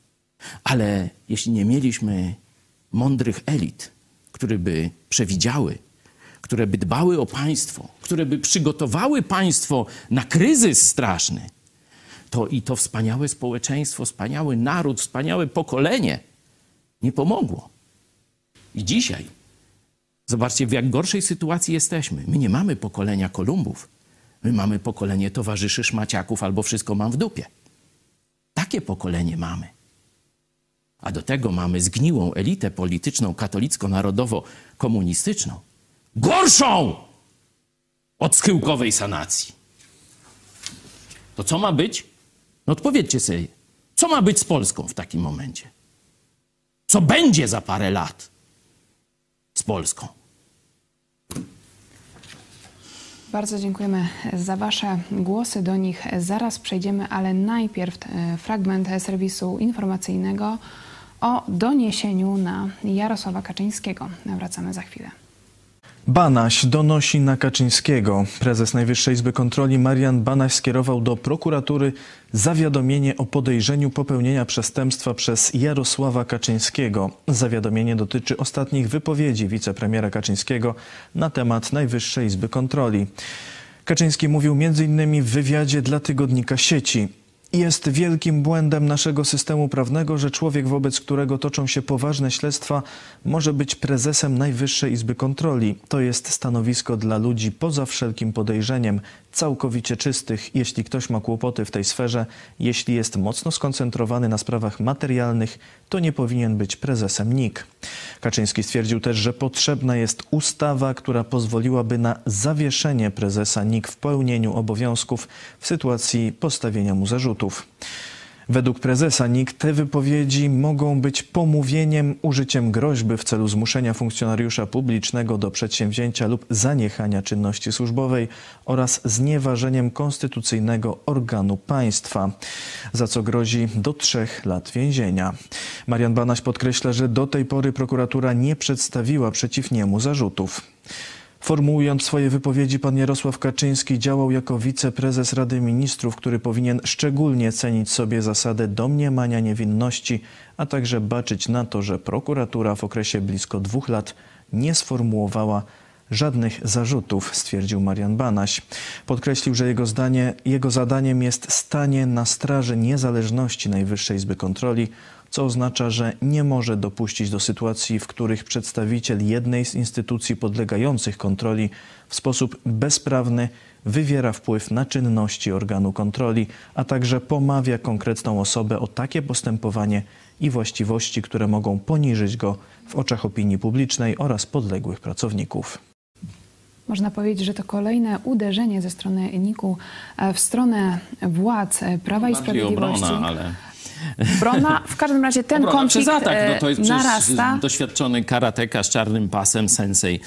Ale jeśli nie mieliśmy mądrych elit, które by przewidziały, które by dbały o państwo, które by przygotowały państwo na kryzys straszny, to i to wspaniałe społeczeństwo, wspaniały naród, wspaniałe pokolenie nie pomogło. I dzisiaj, zobaczcie, w jak gorszej sytuacji jesteśmy. My nie mamy pokolenia Kolumbów. My mamy pokolenie towarzyszy szmaciaków albo wszystko mam w dupie. Takie pokolenie mamy. A do tego mamy zgniłą elitę polityczną, katolicko-narodowo-komunistyczną. Gorszą od schyłkowej sanacji. To co ma być? No odpowiedzcie sobie, co ma być z Polską w takim momencie? Co będzie za parę lat z Polską? Bardzo dziękujemy za Wasze głosy. Do nich zaraz przejdziemy, ale najpierw fragment serwisu informacyjnego o doniesieniu na Jarosława Kaczyńskiego. Wracamy za chwilę. Banaś donosi na Kaczyńskiego. Prezes Najwyższej Izby Kontroli Marian Banaś skierował do prokuratury zawiadomienie o podejrzeniu popełnienia przestępstwa przez Jarosława Kaczyńskiego. Zawiadomienie dotyczy ostatnich wypowiedzi wicepremiera Kaczyńskiego na temat Najwyższej Izby Kontroli. Kaczyński mówił między innymi w wywiadzie dla tygodnika Sieci. Jest wielkim błędem naszego systemu prawnego, że człowiek, wobec którego toczą się poważne śledztwa, może być prezesem Najwyższej Izby Kontroli. To jest stanowisko dla ludzi poza wszelkim podejrzeniem, całkowicie czystych. Jeśli ktoś ma kłopoty w tej sferze, jeśli jest mocno skoncentrowany na sprawach materialnych, to nie powinien być prezesem N I K. Kaczyński stwierdził też, że potrzebna jest ustawa, która pozwoliłaby na zawieszenie prezesa N I K w pełnieniu obowiązków w sytuacji postawienia mu zarzutów. Według prezesa N I K te wypowiedzi mogą być pomówieniem, użyciem groźby w celu zmuszenia funkcjonariusza publicznego do przedsięwzięcia lub zaniechania czynności służbowej oraz znieważeniem konstytucyjnego organu państwa, za co grozi do trzech lat więzienia. Marian Banaś podkreśla, że do tej pory prokuratura nie przedstawiła przeciw niemu zarzutów. Formułując swoje wypowiedzi, pan Jarosław Kaczyński działał jako wiceprezes Rady Ministrów, który powinien szczególnie cenić sobie zasadę domniemania niewinności, a także baczyć na to, że prokuratura w okresie blisko dwóch lat nie sformułowała żadnych zarzutów, stwierdził Marian Banaś. Podkreślił, że jego, zdanie, jego zadaniem jest stanie na straży niezależności Najwyższej Izby Kontroli, co oznacza, że nie może dopuścić do sytuacji, w których przedstawiciel jednej z instytucji podlegających kontroli w sposób bezprawny wywiera wpływ na czynności organu kontroli, a także pomawia konkretną osobę o takie postępowanie i właściwości, które mogą poniżyć go w oczach opinii publicznej oraz podległych pracowników. Można powiedzieć, że to kolejne uderzenie ze strony N I K-u w stronę władz Prawa i Sprawiedliwości. Obrona, ale... Brona, w każdym razie ten Obrona konflikt przez atak. No to jest narasta. Doświadczony karateka z czarnym pasem, sensei,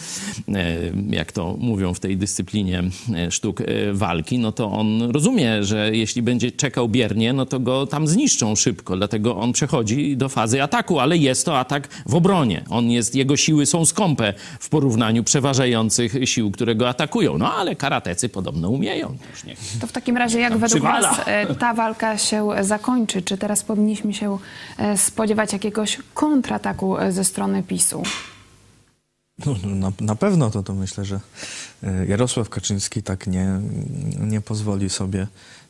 jak to mówią w tej dyscyplinie sztuk walki, no to on rozumie, że jeśli będzie czekał biernie, no to go tam zniszczą szybko, dlatego on przechodzi do fazy ataku, ale jest to atak w obronie. On jest, jego siły są skąpe w porównaniu przeważających sił, które go atakują. No ale karatecy podobno umieją. Już nie. To w takim razie jak według przywala. was ta walka się zakończy? Czy teraz powinniśmy się spodziewać jakiegoś kontrataku ze strony PiSu? No, na, na pewno to, to myślę, że Jarosław Kaczyński tak nie, nie pozwoli sobie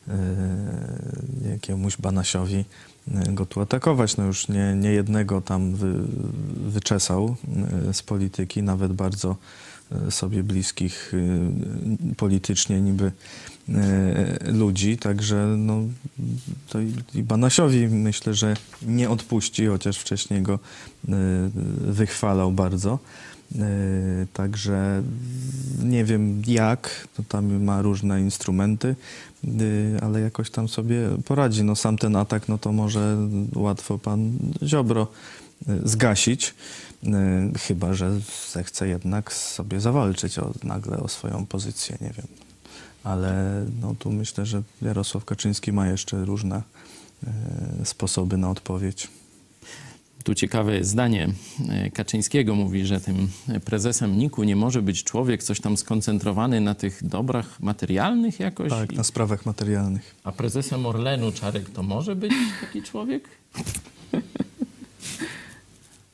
y, jakiemuś Banasiowi go tu atakować. No już nie, nie jednego tam wy, wyczesał z polityki, nawet bardzo sobie bliskich y, politycznie niby y, ludzi, także no, to i, i Banasiowi myślę, że nie odpuści, chociaż wcześniej go y, wychwalał bardzo. Y, także nie wiem jak, to tam ma różne instrumenty, y, ale jakoś tam sobie poradzi. No sam ten atak, no to może łatwo pan Ziobro y, zgasić. Chyba że zechce jednak sobie zawalczyć o, nagle o swoją pozycję, nie wiem. Ale no, tu myślę, że Jarosław Kaczyński ma jeszcze różne e, sposoby na odpowiedź. Tu ciekawe zdanie Kaczyńskiego mówi, że tym prezesem N I K-u nie może być człowiek coś tam skoncentrowany na tych dobrach materialnych jakoś. Tak, na sprawach materialnych. A prezesem Orlenu, Czarek, to może być taki człowiek?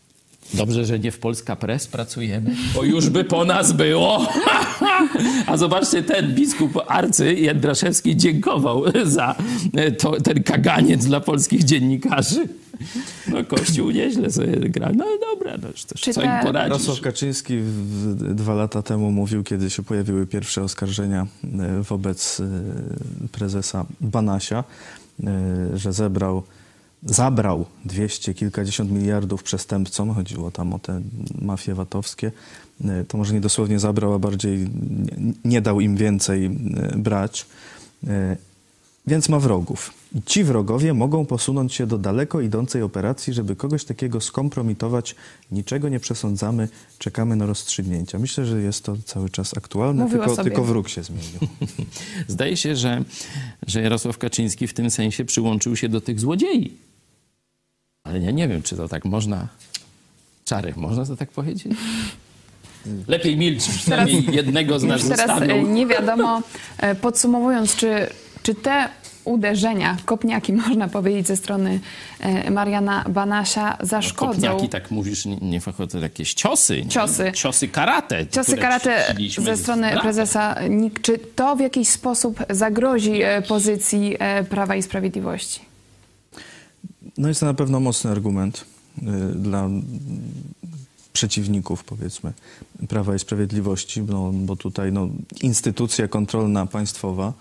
Dobrze, że nie w Polska Press pracujemy, bo już by po nas było. A zobaczcie, ten biskup arcy Jędraszewski dziękował za to, ten kaganiec dla polskich dziennikarzy. No Kościół nieźle sobie gra. No dobra, no też, co im poradzisz? Jarosław Kaczyński w, dwa lata temu mówił, kiedy się pojawiły pierwsze oskarżenia wobec prezesa Banasia, że zebrał, zabrał dwieście kilkadziesiąt miliardów przestępcom. Chodziło tam o te mafie VAT-owskie. To może nie dosłownie zabrał, a bardziej nie dał im więcej brać. Więc ma wrogów. I ci wrogowie mogą posunąć się do daleko idącej operacji, żeby kogoś takiego skompromitować. Niczego nie przesądzamy, czekamy na rozstrzygnięcia. Myślę, że jest to cały czas aktualne, tylko, tylko wróg się zmienił. Zdaje się, że, że Jarosław Kaczyński w tym sensie przyłączył się do tych złodziei. Ale ja nie wiem, czy to tak można... Czarek, można to tak powiedzieć? Lepiej milczyć, przynajmniej teraz, jednego z nas teraz zostaną. Nie wiadomo, podsumowując, czy, czy te uderzenia, kopniaki, można powiedzieć, ze strony Mariana Banasia zaszkodzą. No, kopniaki, tak mówisz, nie, nie fachowo, to jakieś ciosy. Ciosy. Nie? Ciosy karate. Ciosy karate ze strony prezesa N I K. Czy to w jakiś sposób zagrozi pozycji Prawa i Sprawiedliwości? No jest to na pewno mocny argument y, dla przeciwników, powiedzmy, Prawa i Sprawiedliwości, no, bo tutaj no, instytucja kontrolna państwowa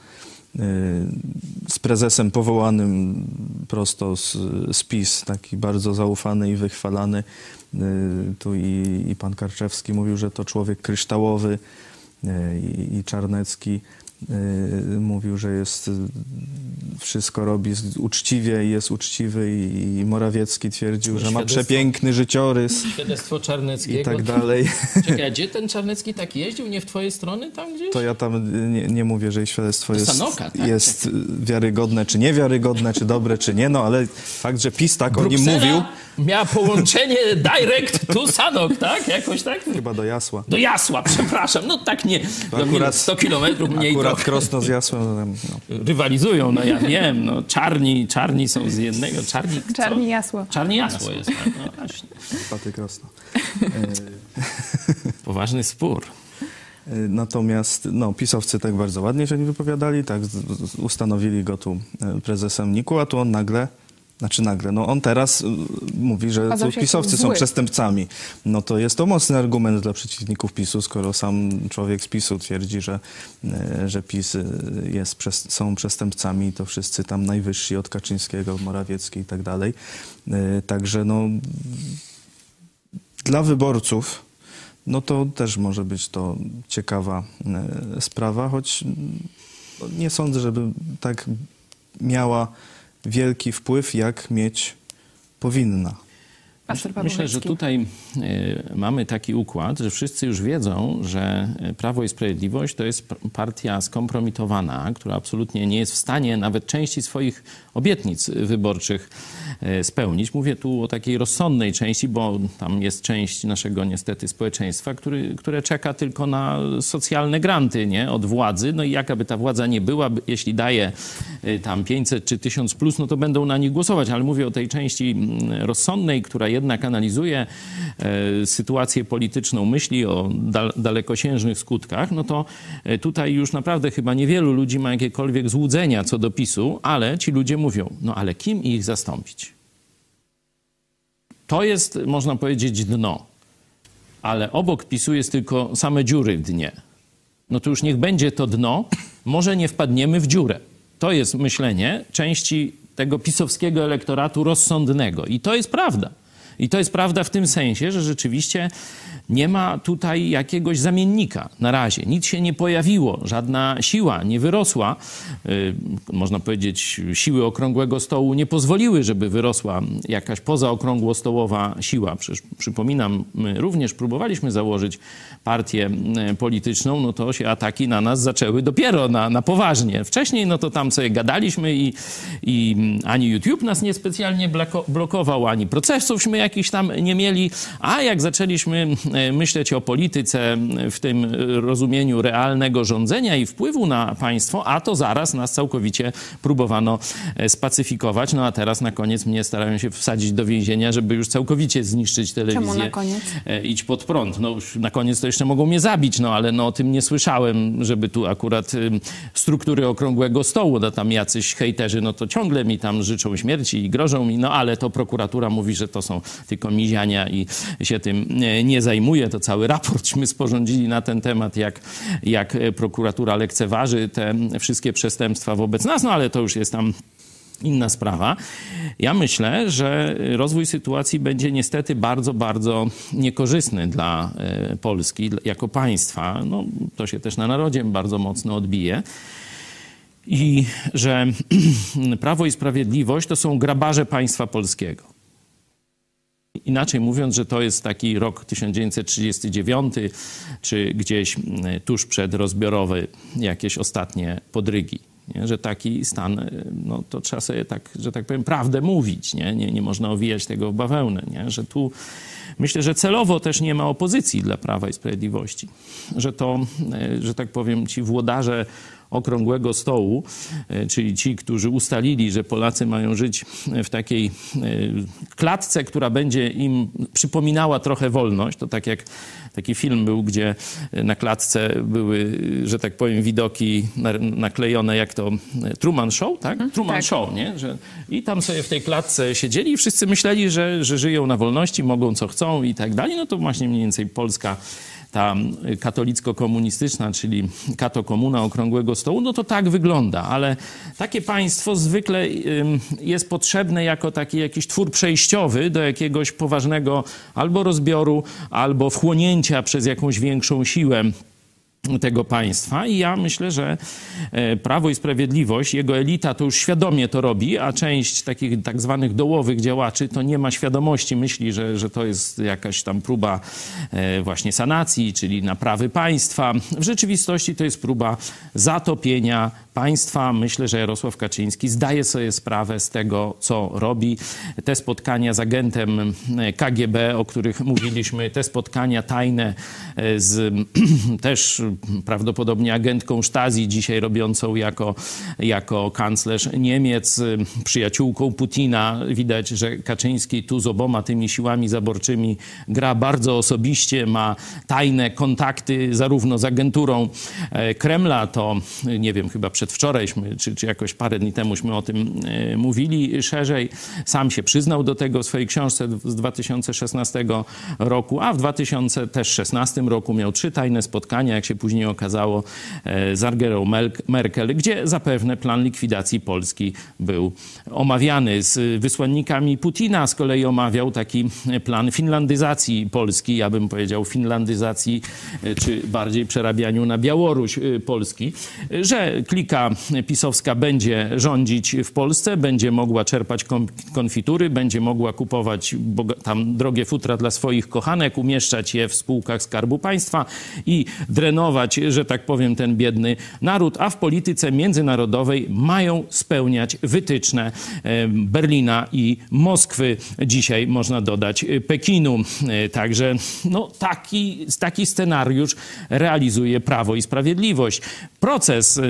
z prezesem powołanym prosto z, z PiS, taki bardzo zaufany i wychwalany. Tu i, i pan Karczewski mówił, że to człowiek kryształowy, i, i Czarnecki mówił, że jest, wszystko robi uczciwie i jest uczciwy, i Morawiecki twierdził, że ma przepiękny życiorys. Świadectwo Czarneckiego. I tak dalej. Czekaj, a gdzie ten Czarnecki tak jeździł? Nie w twojej strony tam gdzieś? To ja tam nie, nie mówię, że ich świadectwo jest, Sanoka, tak? jest wiarygodne, czy niewiarygodne, czy dobre, czy nie, no ale fakt, że PiS tak Bruksela o nim mówił... miała połączenie direct to Sanok, tak? Jakoś tak? Chyba do Jasła. Do Jasła, przepraszam. No tak nie, no, akurat, sto kilometrów mniej Akurat trochę. Krosno z Jasłem. No. Rywalizują, no ja wiem, no czarni, czarni są z jednego, czarni... Co? Czarni Jasło. Czarni Jasło jest, tak, no właśnie. Paty Krosno. Poważny spór. Natomiast no, pisowcy tak bardzo ładnie się nie wypowiadali, tak ustanowili go tu prezesem N I K-u, a tu on nagle, znaczy nagle, no on teraz mówi, że tu pisowcy są przestępcami. No to jest to mocny argument dla przeciwników PiSu, skoro sam człowiek z PiSu twierdzi, że, że PiS jest, są przestępcami, to wszyscy tam najwyżsi od Kaczyńskiego, Morawiecki i tak dalej. Także no dla wyborców no to też może być to ciekawa e, sprawa, choć no, nie sądzę, żeby tak miała wielki wpływ, jak mieć powinna. Myślę, że tutaj y, mamy taki układ, że wszyscy już wiedzą, że Prawo i Sprawiedliwość to jest partia skompromitowana, która absolutnie nie jest w stanie nawet części swoich obietnic wyborczych y, spełnić. Mówię tu o takiej rozsądnej części, bo tam jest część naszego niestety społeczeństwa, który, które czeka tylko na socjalne granty, nie? Od władzy. No i jaka by ta władza nie była, jeśli daje y, tam pięćset czy tysiąc plus, no to będą na nich głosować. Ale mówię o tej części y, rozsądnej, która jednak analizuje e, sytuację polityczną, myśli o dal, dalekosiężnych skutkach, no to e, tutaj już naprawdę chyba niewielu ludzi ma jakiekolwiek złudzenia co do PiSu, ale ci ludzie mówią, no ale kim ich zastąpić? To jest, można powiedzieć, dno. Ale obok PiSu jest tylko same dziury w dnie. No to już niech będzie to dno, może nie wpadniemy w dziurę. To jest myślenie części tego pisowskiego elektoratu rozsądnego. I to jest prawda. I to jest prawda w tym sensie, że rzeczywiście nie ma tutaj jakiegoś zamiennika na razie. Nic się nie pojawiło, żadna siła nie wyrosła. Yy, można powiedzieć, siły okrągłego stołu nie pozwoliły, żeby wyrosła jakaś pozaokrągłostołowa siła. Przecież przypominam, my również próbowaliśmy założyć partię polityczną, no to się ataki na nas zaczęły dopiero na, na poważnie. Wcześniej no to tam sobie gadaliśmy i, i ani YouTube nas niespecjalnie blokował, ani procesówśmy jakichś tam nie mieli, a jak zaczęliśmy myśleć o polityce w tym rozumieniu realnego rządzenia i wpływu na państwo, a to zaraz nas całkowicie próbowano spacyfikować. No a teraz na koniec mnie starają się wsadzić do więzienia, żeby już całkowicie zniszczyć telewizję. Czemu na koniec? Idź pod prąd. No na koniec to jeszcze mogą mnie zabić, no ale no o tym nie słyszałem, żeby tu akurat y, struktury okrągłego stołu, no tam jacyś hejterzy, no to ciągle mi tam życzą śmierci i grożą mi, no ale to prokuratura mówi, że to są tylko miziania i się tym nie, nie zajmuje. To cały raportśmy sporządzili na ten temat, jak, jak prokuratura lekceważy te wszystkie przestępstwa wobec nas, no ale to już jest tam inna sprawa. Ja myślę, że rozwój sytuacji będzie niestety bardzo, bardzo niekorzystny dla Polski jako państwa. No, to się też na narodzie bardzo mocno odbije. I że Prawo i Sprawiedliwość to są grabarze państwa polskiego. Inaczej mówiąc, że to jest taki rok tysiąc dziewięćset trzydziesty dziewiąty, czy gdzieś tuż przedrozbiorowy, jakieś ostatnie podrygi. Nie? Że taki stan, no to trzeba sobie tak, że tak powiem, prawdę mówić. Nie, nie, nie można owijać tego w bawełnę. Nie? Że tu myślę, że celowo też nie ma opozycji dla Prawa i Sprawiedliwości. Że to, że tak powiem, ci włodarze okrągłego stołu, czyli ci, którzy ustalili, że Polacy mają żyć w takiej klatce, która będzie im przypominała trochę wolność. To tak jak taki film był, gdzie na klatce były, że tak powiem, widoki naklejone jak to Truman Show, tak? Truman tak. Show, nie? Że, i tam sobie w tej klatce siedzieli i wszyscy myśleli, że, że żyją na wolności, mogą co chcą i tak dalej. No to właśnie mniej więcej Polska ta katolicko-komunistyczna, czyli kato-komuna okrągłego stołu, no to tak wygląda, ale takie państwo zwykle jest potrzebne jako taki jakiś twór przejściowy do jakiegoś poważnego albo rozbioru, albo wchłonięcia przez jakąś większą siłę tego państwa i ja myślę, że Prawo i Sprawiedliwość, jego elita to już świadomie to robi, a część takich tak zwanych dołowych działaczy to nie ma świadomości, myśli, że, że to jest jakaś tam próba właśnie sanacji, czyli naprawy państwa. W rzeczywistości to jest próba zatopienia państwa. Myślę, że Jarosław Kaczyński zdaje sobie sprawę z tego, co robi. Te spotkania z agentem K G B, o których mówiliśmy, te spotkania tajne z też prawdopodobnie agentką Stasi, dzisiaj robiącą jako, jako kanclerz Niemiec, przyjaciółką Putina. Widać, że Kaczyński tu z oboma tymi siłami zaborczymi gra bardzo osobiście, ma tajne kontakty zarówno z agenturą Kremla, to nie wiem, chyba przedwczorajśmy, czy, czy jakoś parę dni temuśmy o tym mówili szerzej. Sam się przyznał do tego w swojej książce z dwa tysiące szesnastego roku, a w dwa tysiące szesnastym roku miał trzy tajne spotkania, jak się później okazało, z Angelą Merkel, gdzie zapewne plan likwidacji Polski był omawiany. Z wysłannikami Putina z kolei omawiał taki plan finlandyzacji Polski, ja bym powiedział finlandyzacji, czy bardziej przerabianiu na Białoruś Polski, że klika pisowska będzie rządzić w Polsce, będzie mogła czerpać konfitury, będzie mogła kupować tam drogie futra dla swoich kochanek, umieszczać je w spółkach Skarbu Państwa i drenować, że tak powiem, ten biedny naród, a w polityce międzynarodowej mają spełniać wytyczne Berlina i Moskwy. Dzisiaj można dodać Pekinu. Także no, taki, taki scenariusz realizuje Prawo i Sprawiedliwość. Proces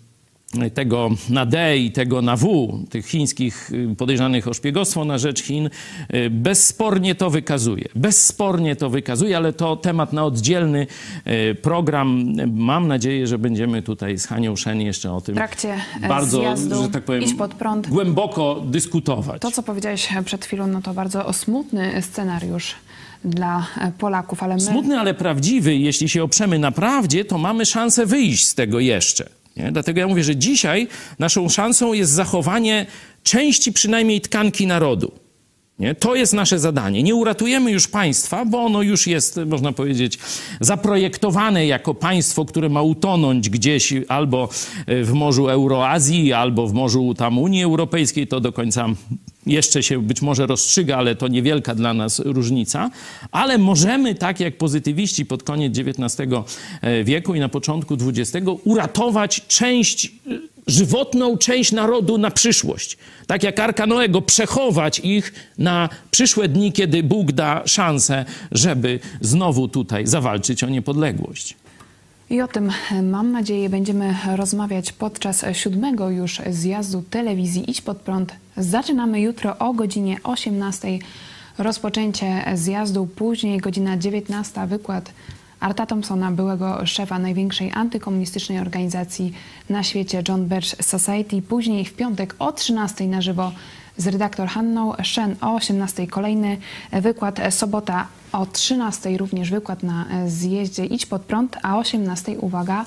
tego na D i tego na W, tych chińskich podejrzanych o szpiegostwo na rzecz Chin, bezspornie to wykazuje. Bezspornie to wykazuje, ale to temat na oddzielny program. Mam nadzieję, że będziemy tutaj z Hanią Szen jeszcze o tym w trakcie bardzo, zjazdu, że tak powiem, Idź pod prąd. głęboko dyskutować. To, co powiedziałeś przed chwilą, no to bardzo smutny scenariusz dla Polaków, ale my... Smutny, ale prawdziwy. Jeśli się oprzemy na prawdzie, to mamy szansę wyjść z tego jeszcze. Nie? Dlatego ja mówię, że dzisiaj naszą szansą jest zachowanie części przynajmniej tkanki narodu. Nie? To jest nasze zadanie. Nie uratujemy już państwa, bo ono już jest, można powiedzieć, zaprojektowane jako państwo, które ma utonąć gdzieś albo w morzu Euroazji, albo w morzu tam Unii Europejskiej. To do końca jeszcze się być może rozstrzyga, ale to niewielka dla nas różnica. Ale możemy, tak jak pozytywiści pod koniec dziewiętnastego wieku i na początku dwudziestego, uratować część żywotną część narodu na przyszłość. Tak jak Arka Noego, przechować ich na przyszłe dni, kiedy Bóg da szansę, żeby znowu tutaj zawalczyć o niepodległość. I o tym, mam nadzieję, będziemy rozmawiać podczas siódmego już zjazdu telewizji Idź Pod Prąd. Zaczynamy jutro o godzinie osiemnastej. Rozpoczęcie zjazdu, później godzina dziewiętnasta, wykład Arta Thompsona, byłego szefa największej antykomunistycznej organizacji na świecie, John Birch Society. Później w piątek o trzynastej na żywo z redaktor Hanną Shen, o osiemnastej kolejny wykład, sobota o trzynastej również wykład na zjeździe Idź Pod Prąd, a o osiemnastej, uwaga,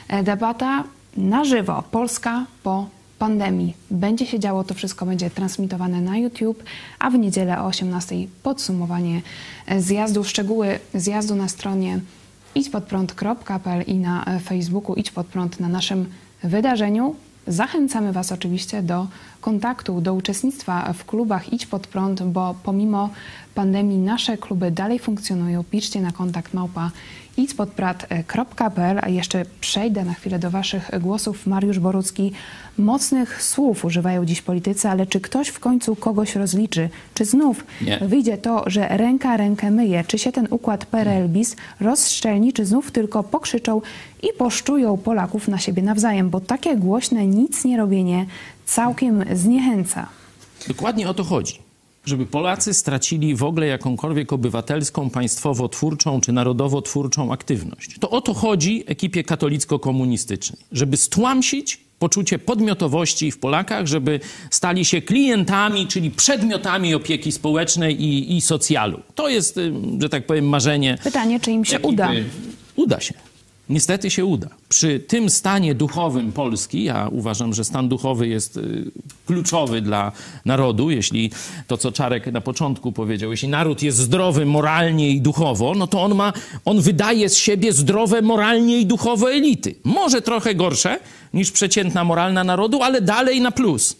debata na żywo, Polska po pandemii. Będzie się działo, to wszystko będzie transmitowane na YouTube, a w niedzielę o osiemnastej podsumowanie zjazdu. Szczegóły zjazdu na stronie idź pod prąd kropka p l i na Facebooku Idź Pod Prąd na naszym wydarzeniu. Zachęcamy Was oczywiście do kontaktu, do uczestnictwa w klubach Idź Pod Prąd, bo pomimo pandemii nasze kluby dalej funkcjonują. Piszcie na kontakt małpa idź pod prąd kropka p l. A jeszcze przejdę na chwilę do Waszych głosów. Mariusz Borucki, mocnych słów używają dziś politycy, ale czy ktoś w końcu kogoś rozliczy? Czy znów Nie. wyjdzie to, że ręka rękę myje? Czy się ten układ P R L bis rozszczelni, czy znów tylko pokrzyczą i poszczują Polaków na siebie nawzajem? Bo takie głośne nic nie robienie całkiem zniechęca. Dokładnie o to chodzi. Żeby Polacy stracili w ogóle jakąkolwiek obywatelską, państwowo-twórczą czy narodowo-twórczą aktywność. To o to chodzi ekipie katolicko-komunistycznej. Żeby stłamsić poczucie podmiotowości w Polakach, żeby stali się klientami, czyli przedmiotami opieki społecznej i, i socjalu. To jest, że tak powiem, marzenie. Pytanie, czy im się ekipy. uda? Uda się. Niestety się uda. Przy tym stanie duchowym Polski, ja uważam, że stan duchowy jest y, kluczowy dla narodu, jeśli to, co Czarek na początku powiedział, jeśli naród jest zdrowy moralnie i duchowo, no to on ma, on wydaje z siebie zdrowe moralnie i duchowo elity. Może trochę gorsze niż przeciętna moralna narodu, ale dalej na plus.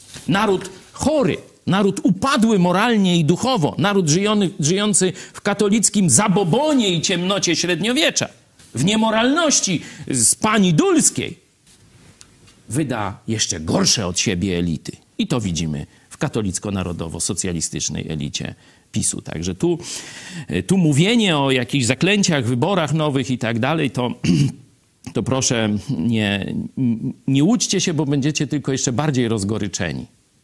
Naród chory, naród upadły moralnie i duchowo, naród żyjony, żyjący w katolickim zabobonie i ciemnocie średniowiecza, w niemoralności z pani Dulskiej, wyda jeszcze gorsze od siebie elity. I to widzimy w katolicko-narodowo-socjalistycznej elicie PiSu. Także tu, tu mówienie o jakichś zaklęciach, wyborach nowych i tak dalej, to, to proszę nie, nie łudźcie się, bo będziecie tylko jeszcze bardziej rozgoryczeni.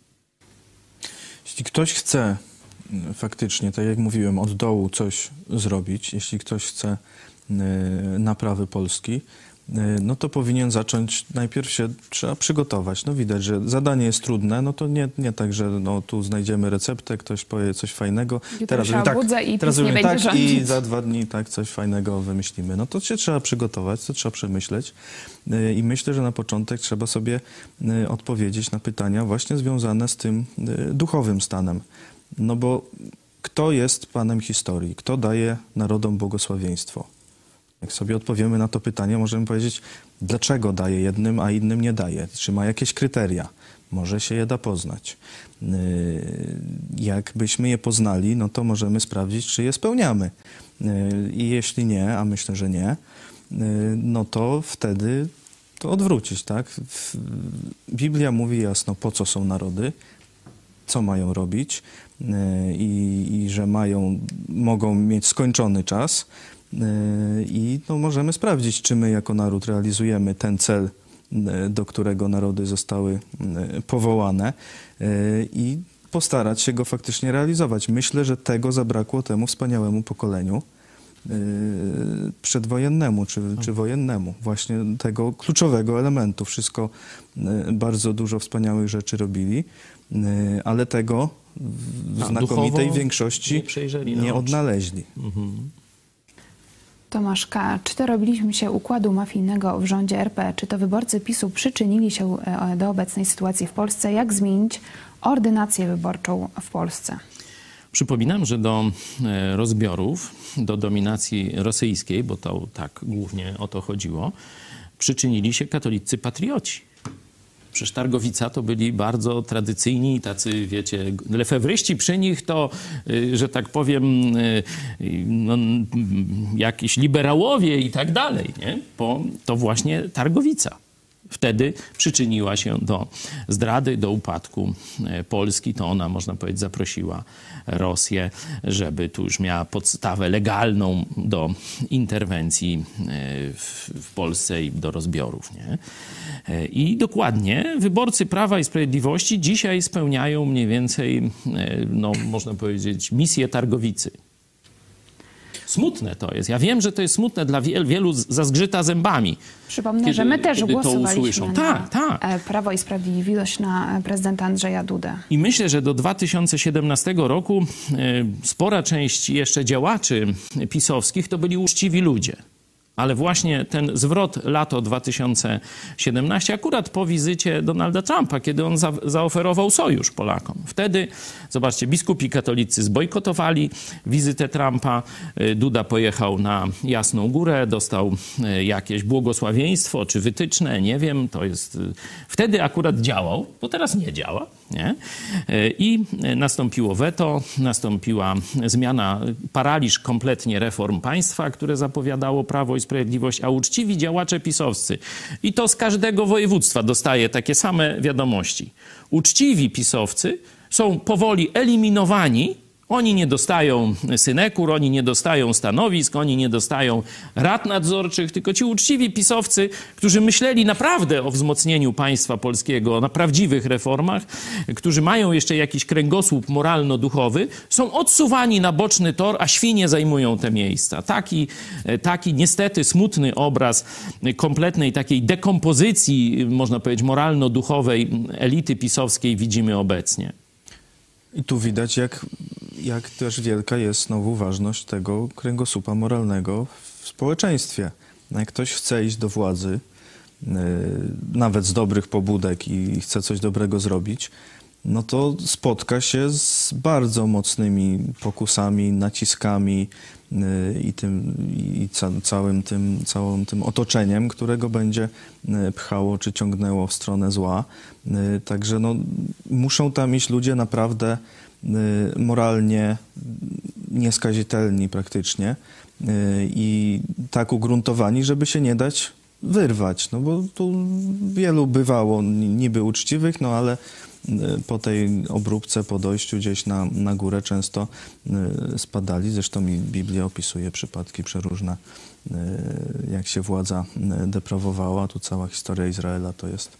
Jeśli ktoś chce faktycznie, tak jak mówiłem, od dołu coś zrobić, jeśli ktoś chce naprawy Polski, no to powinien zacząć, najpierw się trzeba przygotować. No widać, że zadanie jest trudne, no to nie, nie tak, że no tu znajdziemy receptę, ktoś powie coś fajnego, jutro teraz się tak, obudzę i teraz nie tak rządzić. I za dwa dni tak coś fajnego wymyślimy. No to się trzeba przygotować, to trzeba przemyśleć i myślę, że na początek trzeba sobie odpowiedzieć na pytania właśnie związane z tym duchowym stanem. No bo kto jest Panem historii? Kto daje narodom błogosławieństwo? Jak sobie odpowiemy na to pytanie, możemy powiedzieć, dlaczego daje jednym, a innym nie daje. Czy ma jakieś kryteria? Może się je da poznać. Jakbyśmy je poznali, no to możemy sprawdzić, czy je spełniamy. I jeśli nie, a myślę, że nie, no to wtedy to odwrócić, tak? Biblia mówi jasno, po co są narody, co mają robić i, i że mają, mogą mieć skończony czas. I no, możemy sprawdzić, czy my jako naród realizujemy ten cel, do którego narody zostały powołane i postarać się go faktycznie realizować. Myślę, że tego zabrakło temu wspaniałemu pokoleniu przedwojennemu czy, czy wojennemu. Właśnie tego kluczowego elementu. Wszystko, bardzo dużo wspaniałych rzeczy robili, ale tego w A, znakomitej większości nie, nie odnaleźli. Mhm. Tomasz K. Czy to robiliśmy się układu mafijnego w rządzie R P? Czy to wyborcy PiSu przyczynili się do obecnej sytuacji w Polsce? Jak zmienić ordynację wyborczą w Polsce? Przypominam, że do rozbiorów, do dominacji rosyjskiej, bo to tak głównie o to chodziło, przyczynili się katolicy patrioci. Przecież Targowica to byli bardzo tradycyjni, tacy, wiecie, lefewryści przy nich to, że tak powiem, no, jakiś liberałowie i tak dalej, nie? Bo to właśnie Targowica. Wtedy przyczyniła się do zdrady, do upadku Polski. To ona, można powiedzieć, zaprosiła Rosję, żeby tu już miała podstawę legalną do interwencji w, w Polsce i do rozbiorów. Nie? I dokładnie wyborcy Prawa i Sprawiedliwości dzisiaj spełniają mniej więcej, no, można powiedzieć, misję targowicy. Smutne to jest. Ja wiem, że to jest smutne dla wielu, wielu zazgrzyta zębami. Przypomnę, kiedy, że my też głosowaliśmy na tak, tak. Prawo i Sprawiedliwość, na prezydenta Andrzeja Dudę. I myślę, że do dwa tysiące siedemnastego roku spora część jeszcze działaczy pisowskich to byli uczciwi ludzie. Ale właśnie ten zwrot lato dwa tysiące siedemnastego, akurat po wizycie Donalda Trumpa, kiedy on za, zaoferował sojusz Polakom. Wtedy, zobaczcie, biskupi katolicy zbojkotowali wizytę Trumpa. Duda pojechał na Jasną Górę, dostał jakieś błogosławieństwo czy wytyczne, nie wiem. To jest... Wtedy akurat działał, bo teraz nie działa. Nie? I nastąpiło weto, nastąpiła zmiana, paraliż kompletnie reform państwa, które zapowiadało Prawo i Sprawiedliwość, a uczciwi działacze pisowscy, i to z każdego województwa dostaje takie same wiadomości. Uczciwi pisowcy są powoli eliminowani. Oni nie dostają synekur, oni nie dostają stanowisk, oni nie dostają rad nadzorczych, tylko ci uczciwi pisowcy, którzy myśleli naprawdę o wzmocnieniu państwa polskiego, na prawdziwych reformach, którzy mają jeszcze jakiś kręgosłup moralno-duchowy, są odsuwani na boczny tor, a świnie zajmują te miejsca. Taki, taki niestety smutny obraz kompletnej takiej dekompozycji, można powiedzieć, moralno-duchowej elity pisowskiej widzimy obecnie. I tu widać, jak, jak też wielka jest znowu ważność tego kręgosłupa moralnego w społeczeństwie. Jak ktoś chce iść do władzy, yy, nawet z dobrych pobudek i chce coś dobrego zrobić, no to spotka się z bardzo mocnymi pokusami, naciskami yy, i, tym, i ca, całym, tym, całym tym otoczeniem, którego będzie yy, pchało czy ciągnęło w stronę zła. Yy, także no, muszą tam iść ludzie naprawdę yy, moralnie nieskazitelni praktycznie yy, i tak ugruntowani, żeby się nie dać wyrwać. No bo tu wielu bywało niby uczciwych, no ale po tej obróbce, po dojściu gdzieś na, na górę często y, spadali. Zresztą mi Biblia opisuje przypadki przeróżne, y, jak się władza y, deprawowała. Tu cała historia Izraela to jest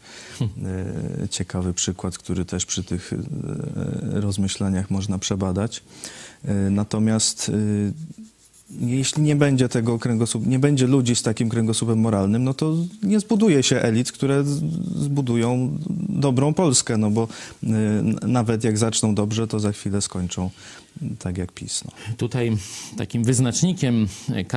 y, ciekawy przykład, który też przy tych y, rozmyślaniach można przebadać. Y, natomiast y, jeśli nie będzie tego kręgosłupu, nie będzie ludzi z takim kręgosłupem moralnym, no to nie zbuduje się elit, które zbudują dobrą Polskę, no bo y, nawet jak zaczną dobrze, to za chwilę skończą tak jak PiS. No. Tutaj takim wyznacznikiem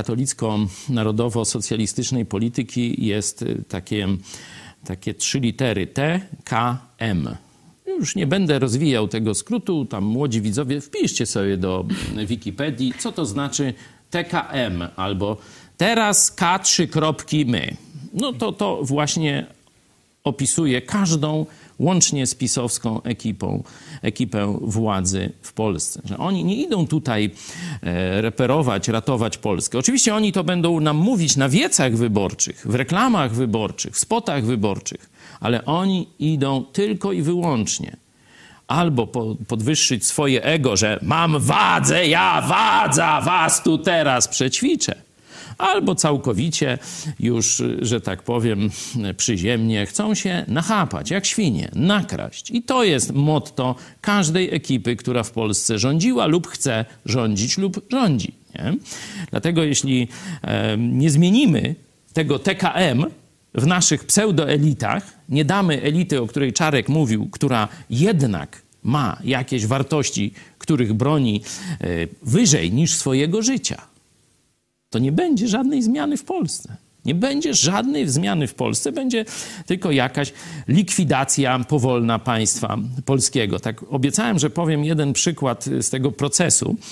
katolicko-narodowo-socjalistycznej polityki jest takie, takie trzy litery T K M. Już nie będę rozwijał tego skrótu, tam młodzi widzowie, wpiszcie sobie do Wikipedii, co to znaczy T K M albo teraz K trzy kropki my. No to to właśnie opisuje każdą, łącznie z pisowską ekipą, ekipę władzy w Polsce. Że oni nie idą tutaj e, reperować, ratować Polskę. Oczywiście oni to będą nam mówić na wiecach wyborczych, w reklamach wyborczych, w spotach wyborczych, ale oni idą tylko i wyłącznie albo po, podwyższyć swoje ego, że mam władzę, ja władza, was tu teraz przećwiczę, albo całkowicie już, że tak powiem, przyziemnie chcą się nachapać, jak świnie, nakraść. I to jest motto każdej ekipy, która w Polsce rządziła lub chce rządzić lub rządzi. Nie? Dlatego jeśli e, nie zmienimy tego T K M w naszych pseudoelitach, nie damy elity, o której Czarek mówił, która jednak ma jakieś wartości, których broni e, wyżej niż swojego życia, to nie będzie żadnej zmiany w Polsce. Nie będzie żadnej zmiany w Polsce, będzie tylko jakaś likwidacja powolna państwa polskiego. Tak obiecałem, że powiem jeden przykład z tego procesu.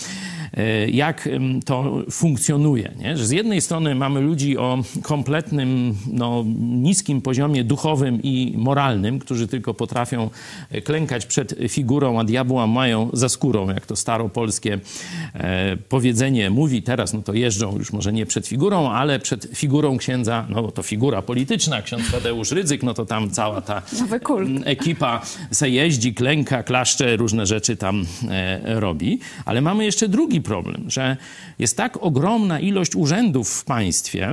jak to funkcjonuje. Nie? Że z jednej strony mamy ludzi o kompletnym, no, niskim poziomie duchowym i moralnym, którzy tylko potrafią klękać przed figurą, a diabła mają za skórą, jak to staropolskie e, powiedzenie mówi. Teraz no to jeżdżą już może nie przed figurą, ale przed figurą księdza, no to figura polityczna, ksiądz Tadeusz Rydzyk, no to tam cała ta ekipa se jeździ, klęka, klaszcze, różne rzeczy tam e, robi. Ale mamy jeszcze drugi problem, że jest tak ogromna ilość urzędów w państwie,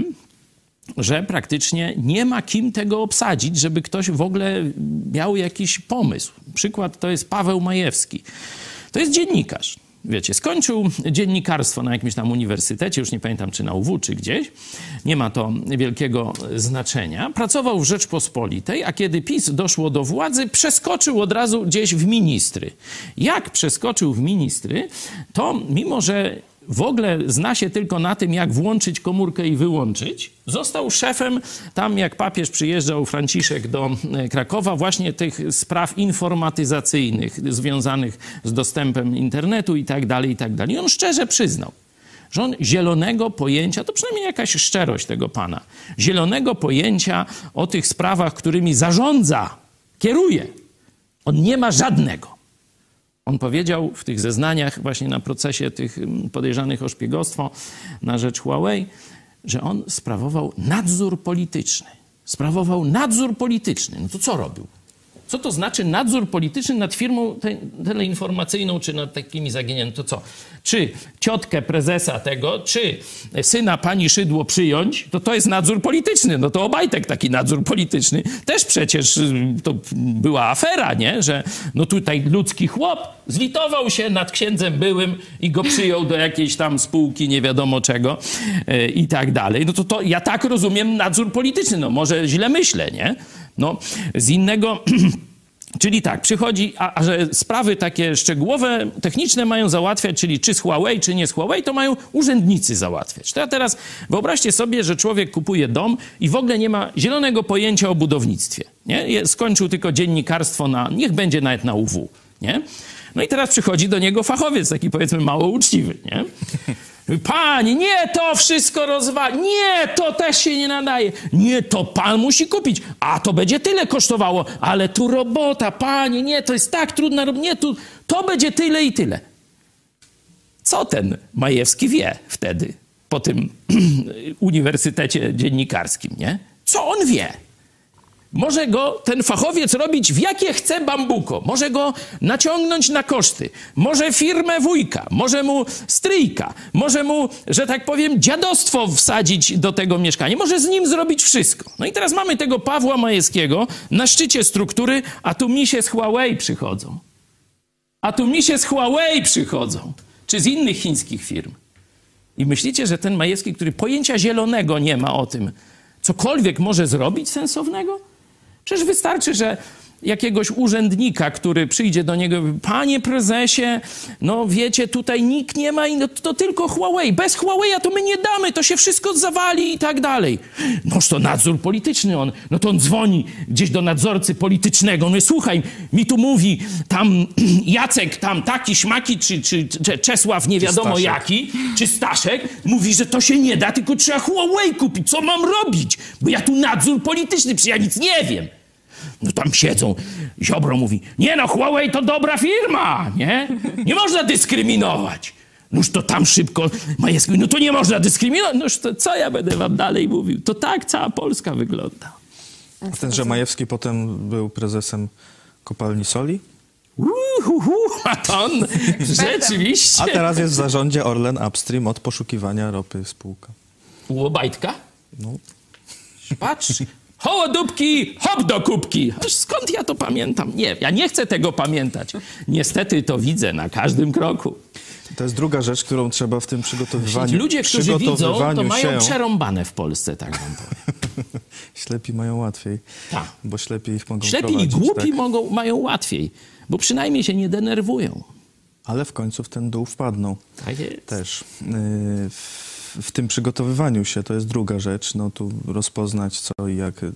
że praktycznie nie ma kim tego obsadzić, żeby ktoś w ogóle miał jakiś pomysł. Przykład to jest Paweł Majewski. To jest dziennikarz. Wiecie, skończył dziennikarstwo na jakimś tam uniwersytecie, już nie pamiętam, czy na U W, czy gdzieś. Nie ma to wielkiego znaczenia. Pracował w Rzeczpospolitej, a kiedy PiS doszło do władzy, przeskoczył od razu gdzieś w ministry. Jak przeskoczył w ministry, to mimo, że w ogóle zna się tylko na tym, jak włączyć komórkę i wyłączyć, został szefem tam, jak papież przyjeżdżał, Franciszek, do Krakowa, właśnie tych spraw informatyzacyjnych związanych z dostępem internetu i tak dalej, i tak dalej. I on szczerze przyznał, że on zielonego pojęcia, to przynajmniej jakaś szczerość tego pana, zielonego pojęcia o tych sprawach, którymi zarządza, kieruje, on nie ma żadnego. On powiedział w tych zeznaniach właśnie na procesie tych podejrzanych o szpiegostwo na rzecz Huawei, że on sprawował nadzór polityczny. Sprawował nadzór polityczny. No to co robił? Co to znaczy nadzór polityczny nad firmą te, teleinformacyjną, czy nad takimi zaginionymi? To co? Czy ciotkę prezesa tego, czy syna pani Szydło przyjąć, to to jest nadzór polityczny. No to Obajtek taki nadzór polityczny. Też przecież to była afera, nie? Że no tutaj ludzki chłop zlitował się nad księdzem byłym i go przyjął do jakiejś tam spółki, nie wiadomo czego yy, i tak dalej. No to, to ja tak rozumiem nadzór polityczny. No może źle myślę, nie? No, z innego, czyli tak, przychodzi, a, a że sprawy takie szczegółowe, techniczne mają załatwiać, czyli czy z Huawei, czy nie z Huawei, to mają urzędnicy załatwiać. To ja teraz wyobraźcie sobie, że człowiek kupuje dom i w ogóle nie ma zielonego pojęcia o budownictwie. Nie? Skończył tylko dziennikarstwo na, niech będzie nawet na U W, nie? No i teraz przychodzi do niego fachowiec, taki powiedzmy mało uczciwy, nie? Panie, nie, to wszystko rozwali. Nie, to też się nie nadaje. Nie, to pan musi kupić. A to będzie tyle kosztowało. Ale tu robota, panie, nie, to jest tak trudna robota. Nie, tu, to będzie tyle i tyle. Co ten Majewski wie wtedy po tym uniwersytecie dziennikarskim, nie? Co on wie? Może go ten fachowiec robić w jakie chce bambuko. Może go naciągnąć na koszty. Może firmę wujka. Może mu stryjka. Może mu, że tak powiem, dziadostwo wsadzić do tego mieszkania. Może z nim zrobić wszystko. No i teraz mamy tego Pawła Majewskiego na szczycie struktury, a tu misie z Huawei przychodzą. A tu misie z Huawei przychodzą. Czy z innych chińskich firm. I myślicie, że ten Majewski, który pojęcia zielonego nie ma o tym, cokolwiek może zrobić sensownego? Przecież wystarczy, że jakiegoś urzędnika, który przyjdzie do niego, panie prezesie, no wiecie, tutaj nikt nie ma, no to tylko Huawei. Bez Huawei'a to my nie damy, to się wszystko zawali i tak dalej. Noż to nadzór polityczny on, no to on dzwoni gdzieś do nadzorcy politycznego, no i słuchaj, mi tu mówi tam Jacek, tam taki, śmaki, czy, czy, czy Czesław, nie wiadomo jaki, czy Staszek, mówi, że to się nie da, tylko trzeba Huawei kupić, co mam robić? Bo ja tu nadzór polityczny, przecież ja nic nie wiem. No tam siedzą, Ziobro mówi, nie no, Huawei to dobra firma, nie? Nie można dyskryminować. Noż to tam szybko Majewski mówi, no to nie można dyskryminować. Noż to co ja będę wam dalej mówił? To tak cała Polska wygląda. A ten, że Majewski potem był prezesem kopalni soli? Uhuhu, a to on rzeczywiście. A teraz jest w zarządzie Orlen Upstream od poszukiwania ropy spółka. U Obajtka? No. Patrz. Hołodupki, hop do kubki. Aż skąd ja to pamiętam? Nie, ja nie chcę tego pamiętać. Niestety to widzę na każdym kroku. To jest druga rzecz, którą trzeba w tym przygotowywaniu... Ludzie, którzy widzą, to mają się... przerąbane w Polsce, tak wam powiem. Ślepi mają łatwiej, tak. Bo ślepi ich mogą ślepi prowadzić. Ślepi i głupi tak? mogą, mają łatwiej, bo przynajmniej się nie denerwują. Ale w końcu w ten dół wpadną. Tak jest. Też. Yy, w tym przygotowywaniu się to jest druga rzecz, no tu rozpoznać co i jak,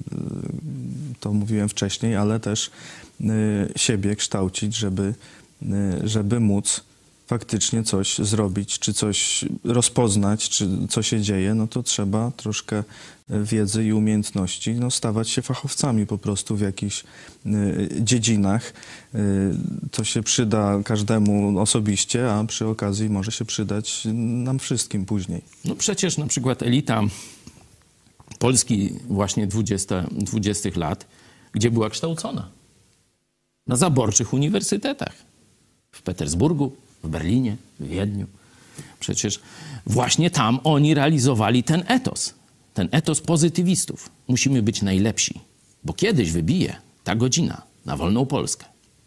to mówiłem wcześniej, ale też y, siebie kształcić, żeby, y, żeby móc faktycznie coś zrobić, czy coś rozpoznać, czy co się dzieje, no to trzeba troszkę wiedzy i umiejętności, no stawać się fachowcami po prostu w jakichś y, dziedzinach. Y, to się przyda każdemu osobiście, a przy okazji może się przydać nam wszystkim później. No przecież na przykład elita Polski właśnie dwudziestych lat, gdzie była kształcona? Na zaborczych uniwersytetach. W Petersburgu, w Berlinie, w Wiedniu. Przecież właśnie tam oni realizowali ten etos. Ten etos pozytywistów. Musimy być najlepsi, bo kiedyś wybije ta godzina na wolną Polskę.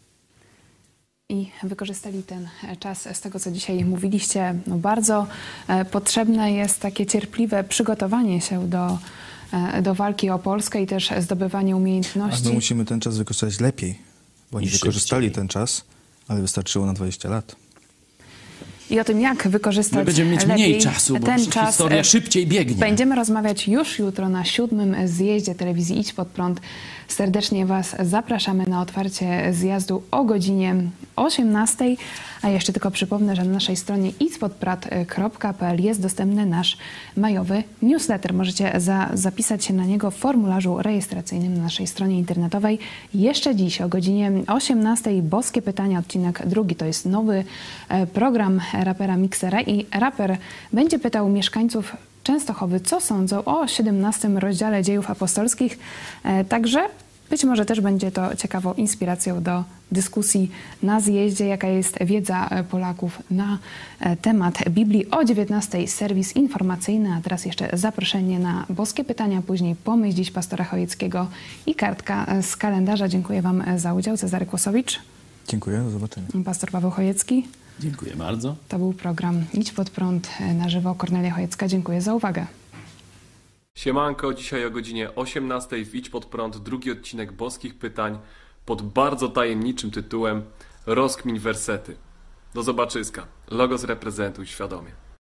I wykorzystali ten czas z tego, co dzisiaj mówiliście. No bardzo e, potrzebne jest takie cierpliwe przygotowanie się do, e, do walki o Polskę i też zdobywanie umiejętności. A my musimy ten czas wykorzystać lepiej, bo oni I wykorzystali szybciej. ten czas, ale wystarczyło na dwadzieścia lat. I o tym, jak wykorzystać My będziemy mieć lepiej mniej czasu, bo ten czas. historia szybciej biegnie. Będziemy rozmawiać już jutro na siódmym zjeździe telewizji Idź Pod Prąd. Serdecznie Was zapraszamy na otwarcie zjazdu o godzinie osiemnastej. A jeszcze tylko przypomnę, że na naszej stronie idź pod prąd kropka p l jest dostępny nasz majowy newsletter. Możecie za, zapisać się na niego w formularzu rejestracyjnym na naszej stronie internetowej. Jeszcze dziś o godzinie osiemnastej Boskie Pytania, odcinek drugi. To jest nowy e, program rapera Miksera i raper będzie pytał mieszkańców Częstochowy, co sądzą o siedemnastym rozdziale Dziejów Apostolskich. E, także być może też będzie to ciekawą inspiracją do dyskusji na zjeździe, jaka jest wiedza Polaków na temat Biblii. O dziewiętnastej serwis informacyjny, a teraz jeszcze zaproszenie na Boskie Pytania, później pomyśl dziś pastora Chojeckiego i kartka z kalendarza. Dziękuję Wam za udział. Cezary Kłosowicz. Dziękuję, do zobaczenia. Pastor Paweł Chojecki. Dziękuję bardzo. To był program Idź Pod Prąd na żywo. Kornelia Chojecka. Dziękuję za uwagę. Siemanko, dzisiaj o godzinie osiemnastej w Idź Pod Prąd drugi odcinek Boskich Pytań pod bardzo tajemniczym tytułem Rozkmin wersety. Do zobaczyska. Logos reprezentuj świadomie.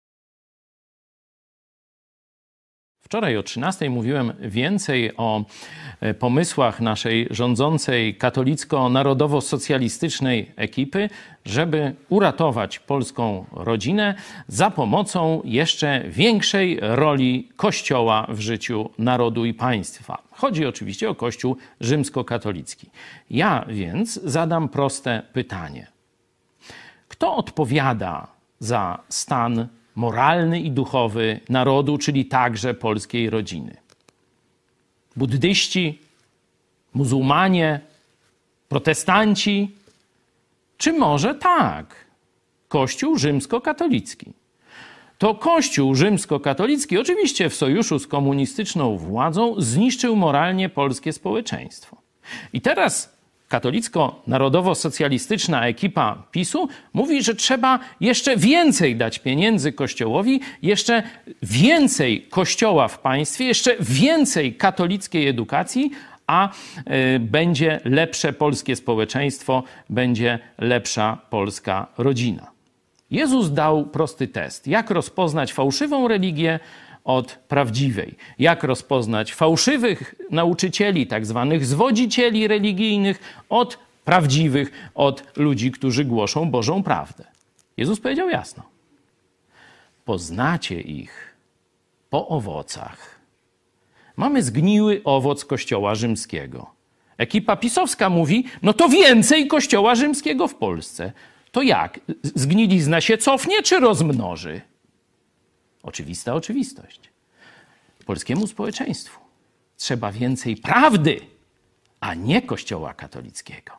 Wczoraj o trzynastej mówiłem więcej o pomysłach naszej rządzącej katolicko-narodowo-socjalistycznej ekipy, żeby uratować polską rodzinę za pomocą jeszcze większej roli Kościoła w życiu narodu i państwa. Chodzi oczywiście o Kościół rzymskokatolicki. Ja więc zadam proste pytanie. Kto odpowiada za stan moralny i duchowy narodu, czyli także polskiej rodziny? Buddyści, muzułmanie, protestanci, czy może tak, Kościół rzymskokatolicki? To Kościół rzymskokatolicki, oczywiście w sojuszu z komunistyczną władzą, zniszczył moralnie polskie społeczeństwo. I teraz katolicko-narodowo-socjalistyczna ekipa PiSu mówi, że trzeba jeszcze więcej dać pieniędzy Kościołowi, jeszcze więcej Kościoła w państwie, jeszcze więcej katolickiej edukacji, a y, będzie lepsze polskie społeczeństwo, będzie lepsza polska rodzina. Jezus dał prosty test. Jak rozpoznać fałszywą religię od prawdziwej? Jak rozpoznać fałszywych nauczycieli, tak zwanych zwodzicieli religijnych, od prawdziwych, od ludzi, którzy głoszą Bożą prawdę? Jezus powiedział jasno. Poznacie ich po owocach. Mamy zgniły owoc Kościoła rzymskiego. Ekipa pisowska mówi, no to więcej Kościoła rzymskiego w Polsce. To jak? Zgnilizna się cofnie czy rozmnoży? Oczywista oczywistość. Polskiemu społeczeństwu trzeba więcej prawdy, a nie Kościoła katolickiego.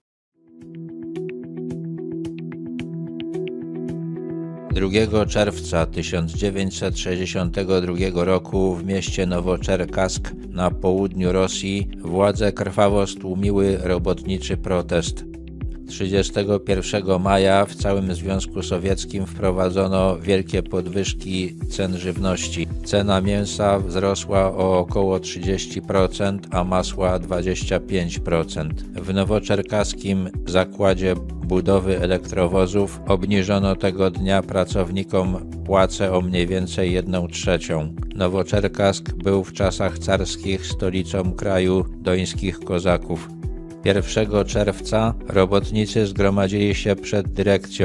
drugiego czerwca tysiąc dziewięćset sześćdziesiątego drugiego roku w mieście Nowoczerkask na południu Rosji władze krwawo stłumiły robotniczy protest. trzydziestego pierwszego maja w całym Związku Sowieckim wprowadzono wielkie podwyżki cen żywności. Cena mięsa wzrosła o około trzydzieści procent, a masła dwadzieścia pięć procent. W nowoczerkaskim zakładzie budowy elektrowozów obniżono tego dnia pracownikom płace o mniej więcej jedną trzecią. Nowoczerkask był w czasach carskich stolicą kraju dońskich kozaków. pierwszego czerwca robotnicy zgromadzili się przed dyrekcją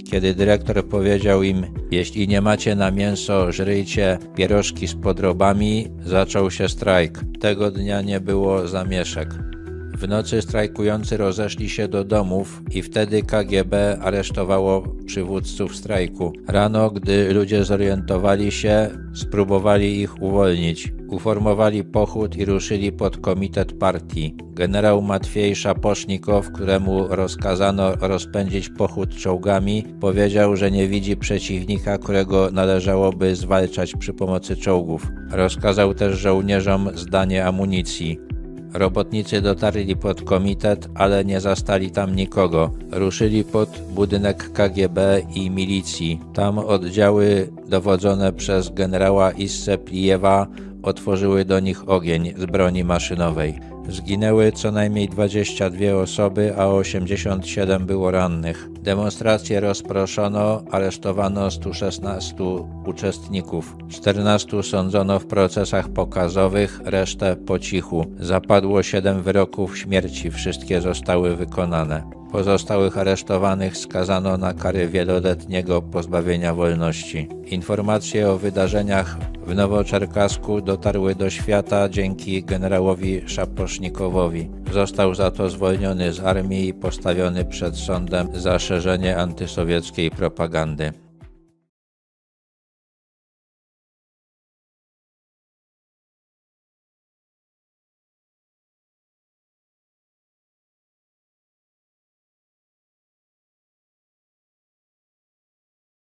Kiedy dyrektor powiedział im: jeśli nie macie na mięso, żryjcie pierożki z podrobami, zaczął się strajk. Tego dnia nie było zamieszek. W nocy strajkujący rozeszli się do domów i wtedy K G B aresztowało przywódców strajku. Rano, gdy ludzie zorientowali się, spróbowali ich uwolnić. Uformowali pochód i ruszyli pod komitet partii. Generał Matwiej Szapocznikow, któremu rozkazano rozpędzić pochód czołgami, powiedział, że nie widzi przeciwnika, którego należałoby zwalczać przy pomocy czołgów. Rozkazał też żołnierzom zdanie amunicji. Robotnicy dotarli pod komitet, ale nie zastali tam nikogo. Ruszyli pod budynek K G B i milicji. Tam oddziały dowodzone przez generała Issę Plijewa otworzyły do nich ogień z broni maszynowej. Zginęły co najmniej dwadzieścia dwie osoby, a osiemdziesiąt siedem było rannych. Demonstracje rozproszono, aresztowano stu szesnastu uczestników. czternastu sądzono w procesach pokazowych, resztę po cichu. Zapadło siedem wyroków śmierci, wszystkie zostały wykonane. Pozostałych aresztowanych skazano na kary wieloletniego pozbawienia wolności. Informacje o wydarzeniach w Nowoczerkasku dotarły do świata dzięki generałowi Szapocznikowowi. Został za to zwolniony z armii i postawiony przed sądem za szerzenie antysowieckiej propagandy.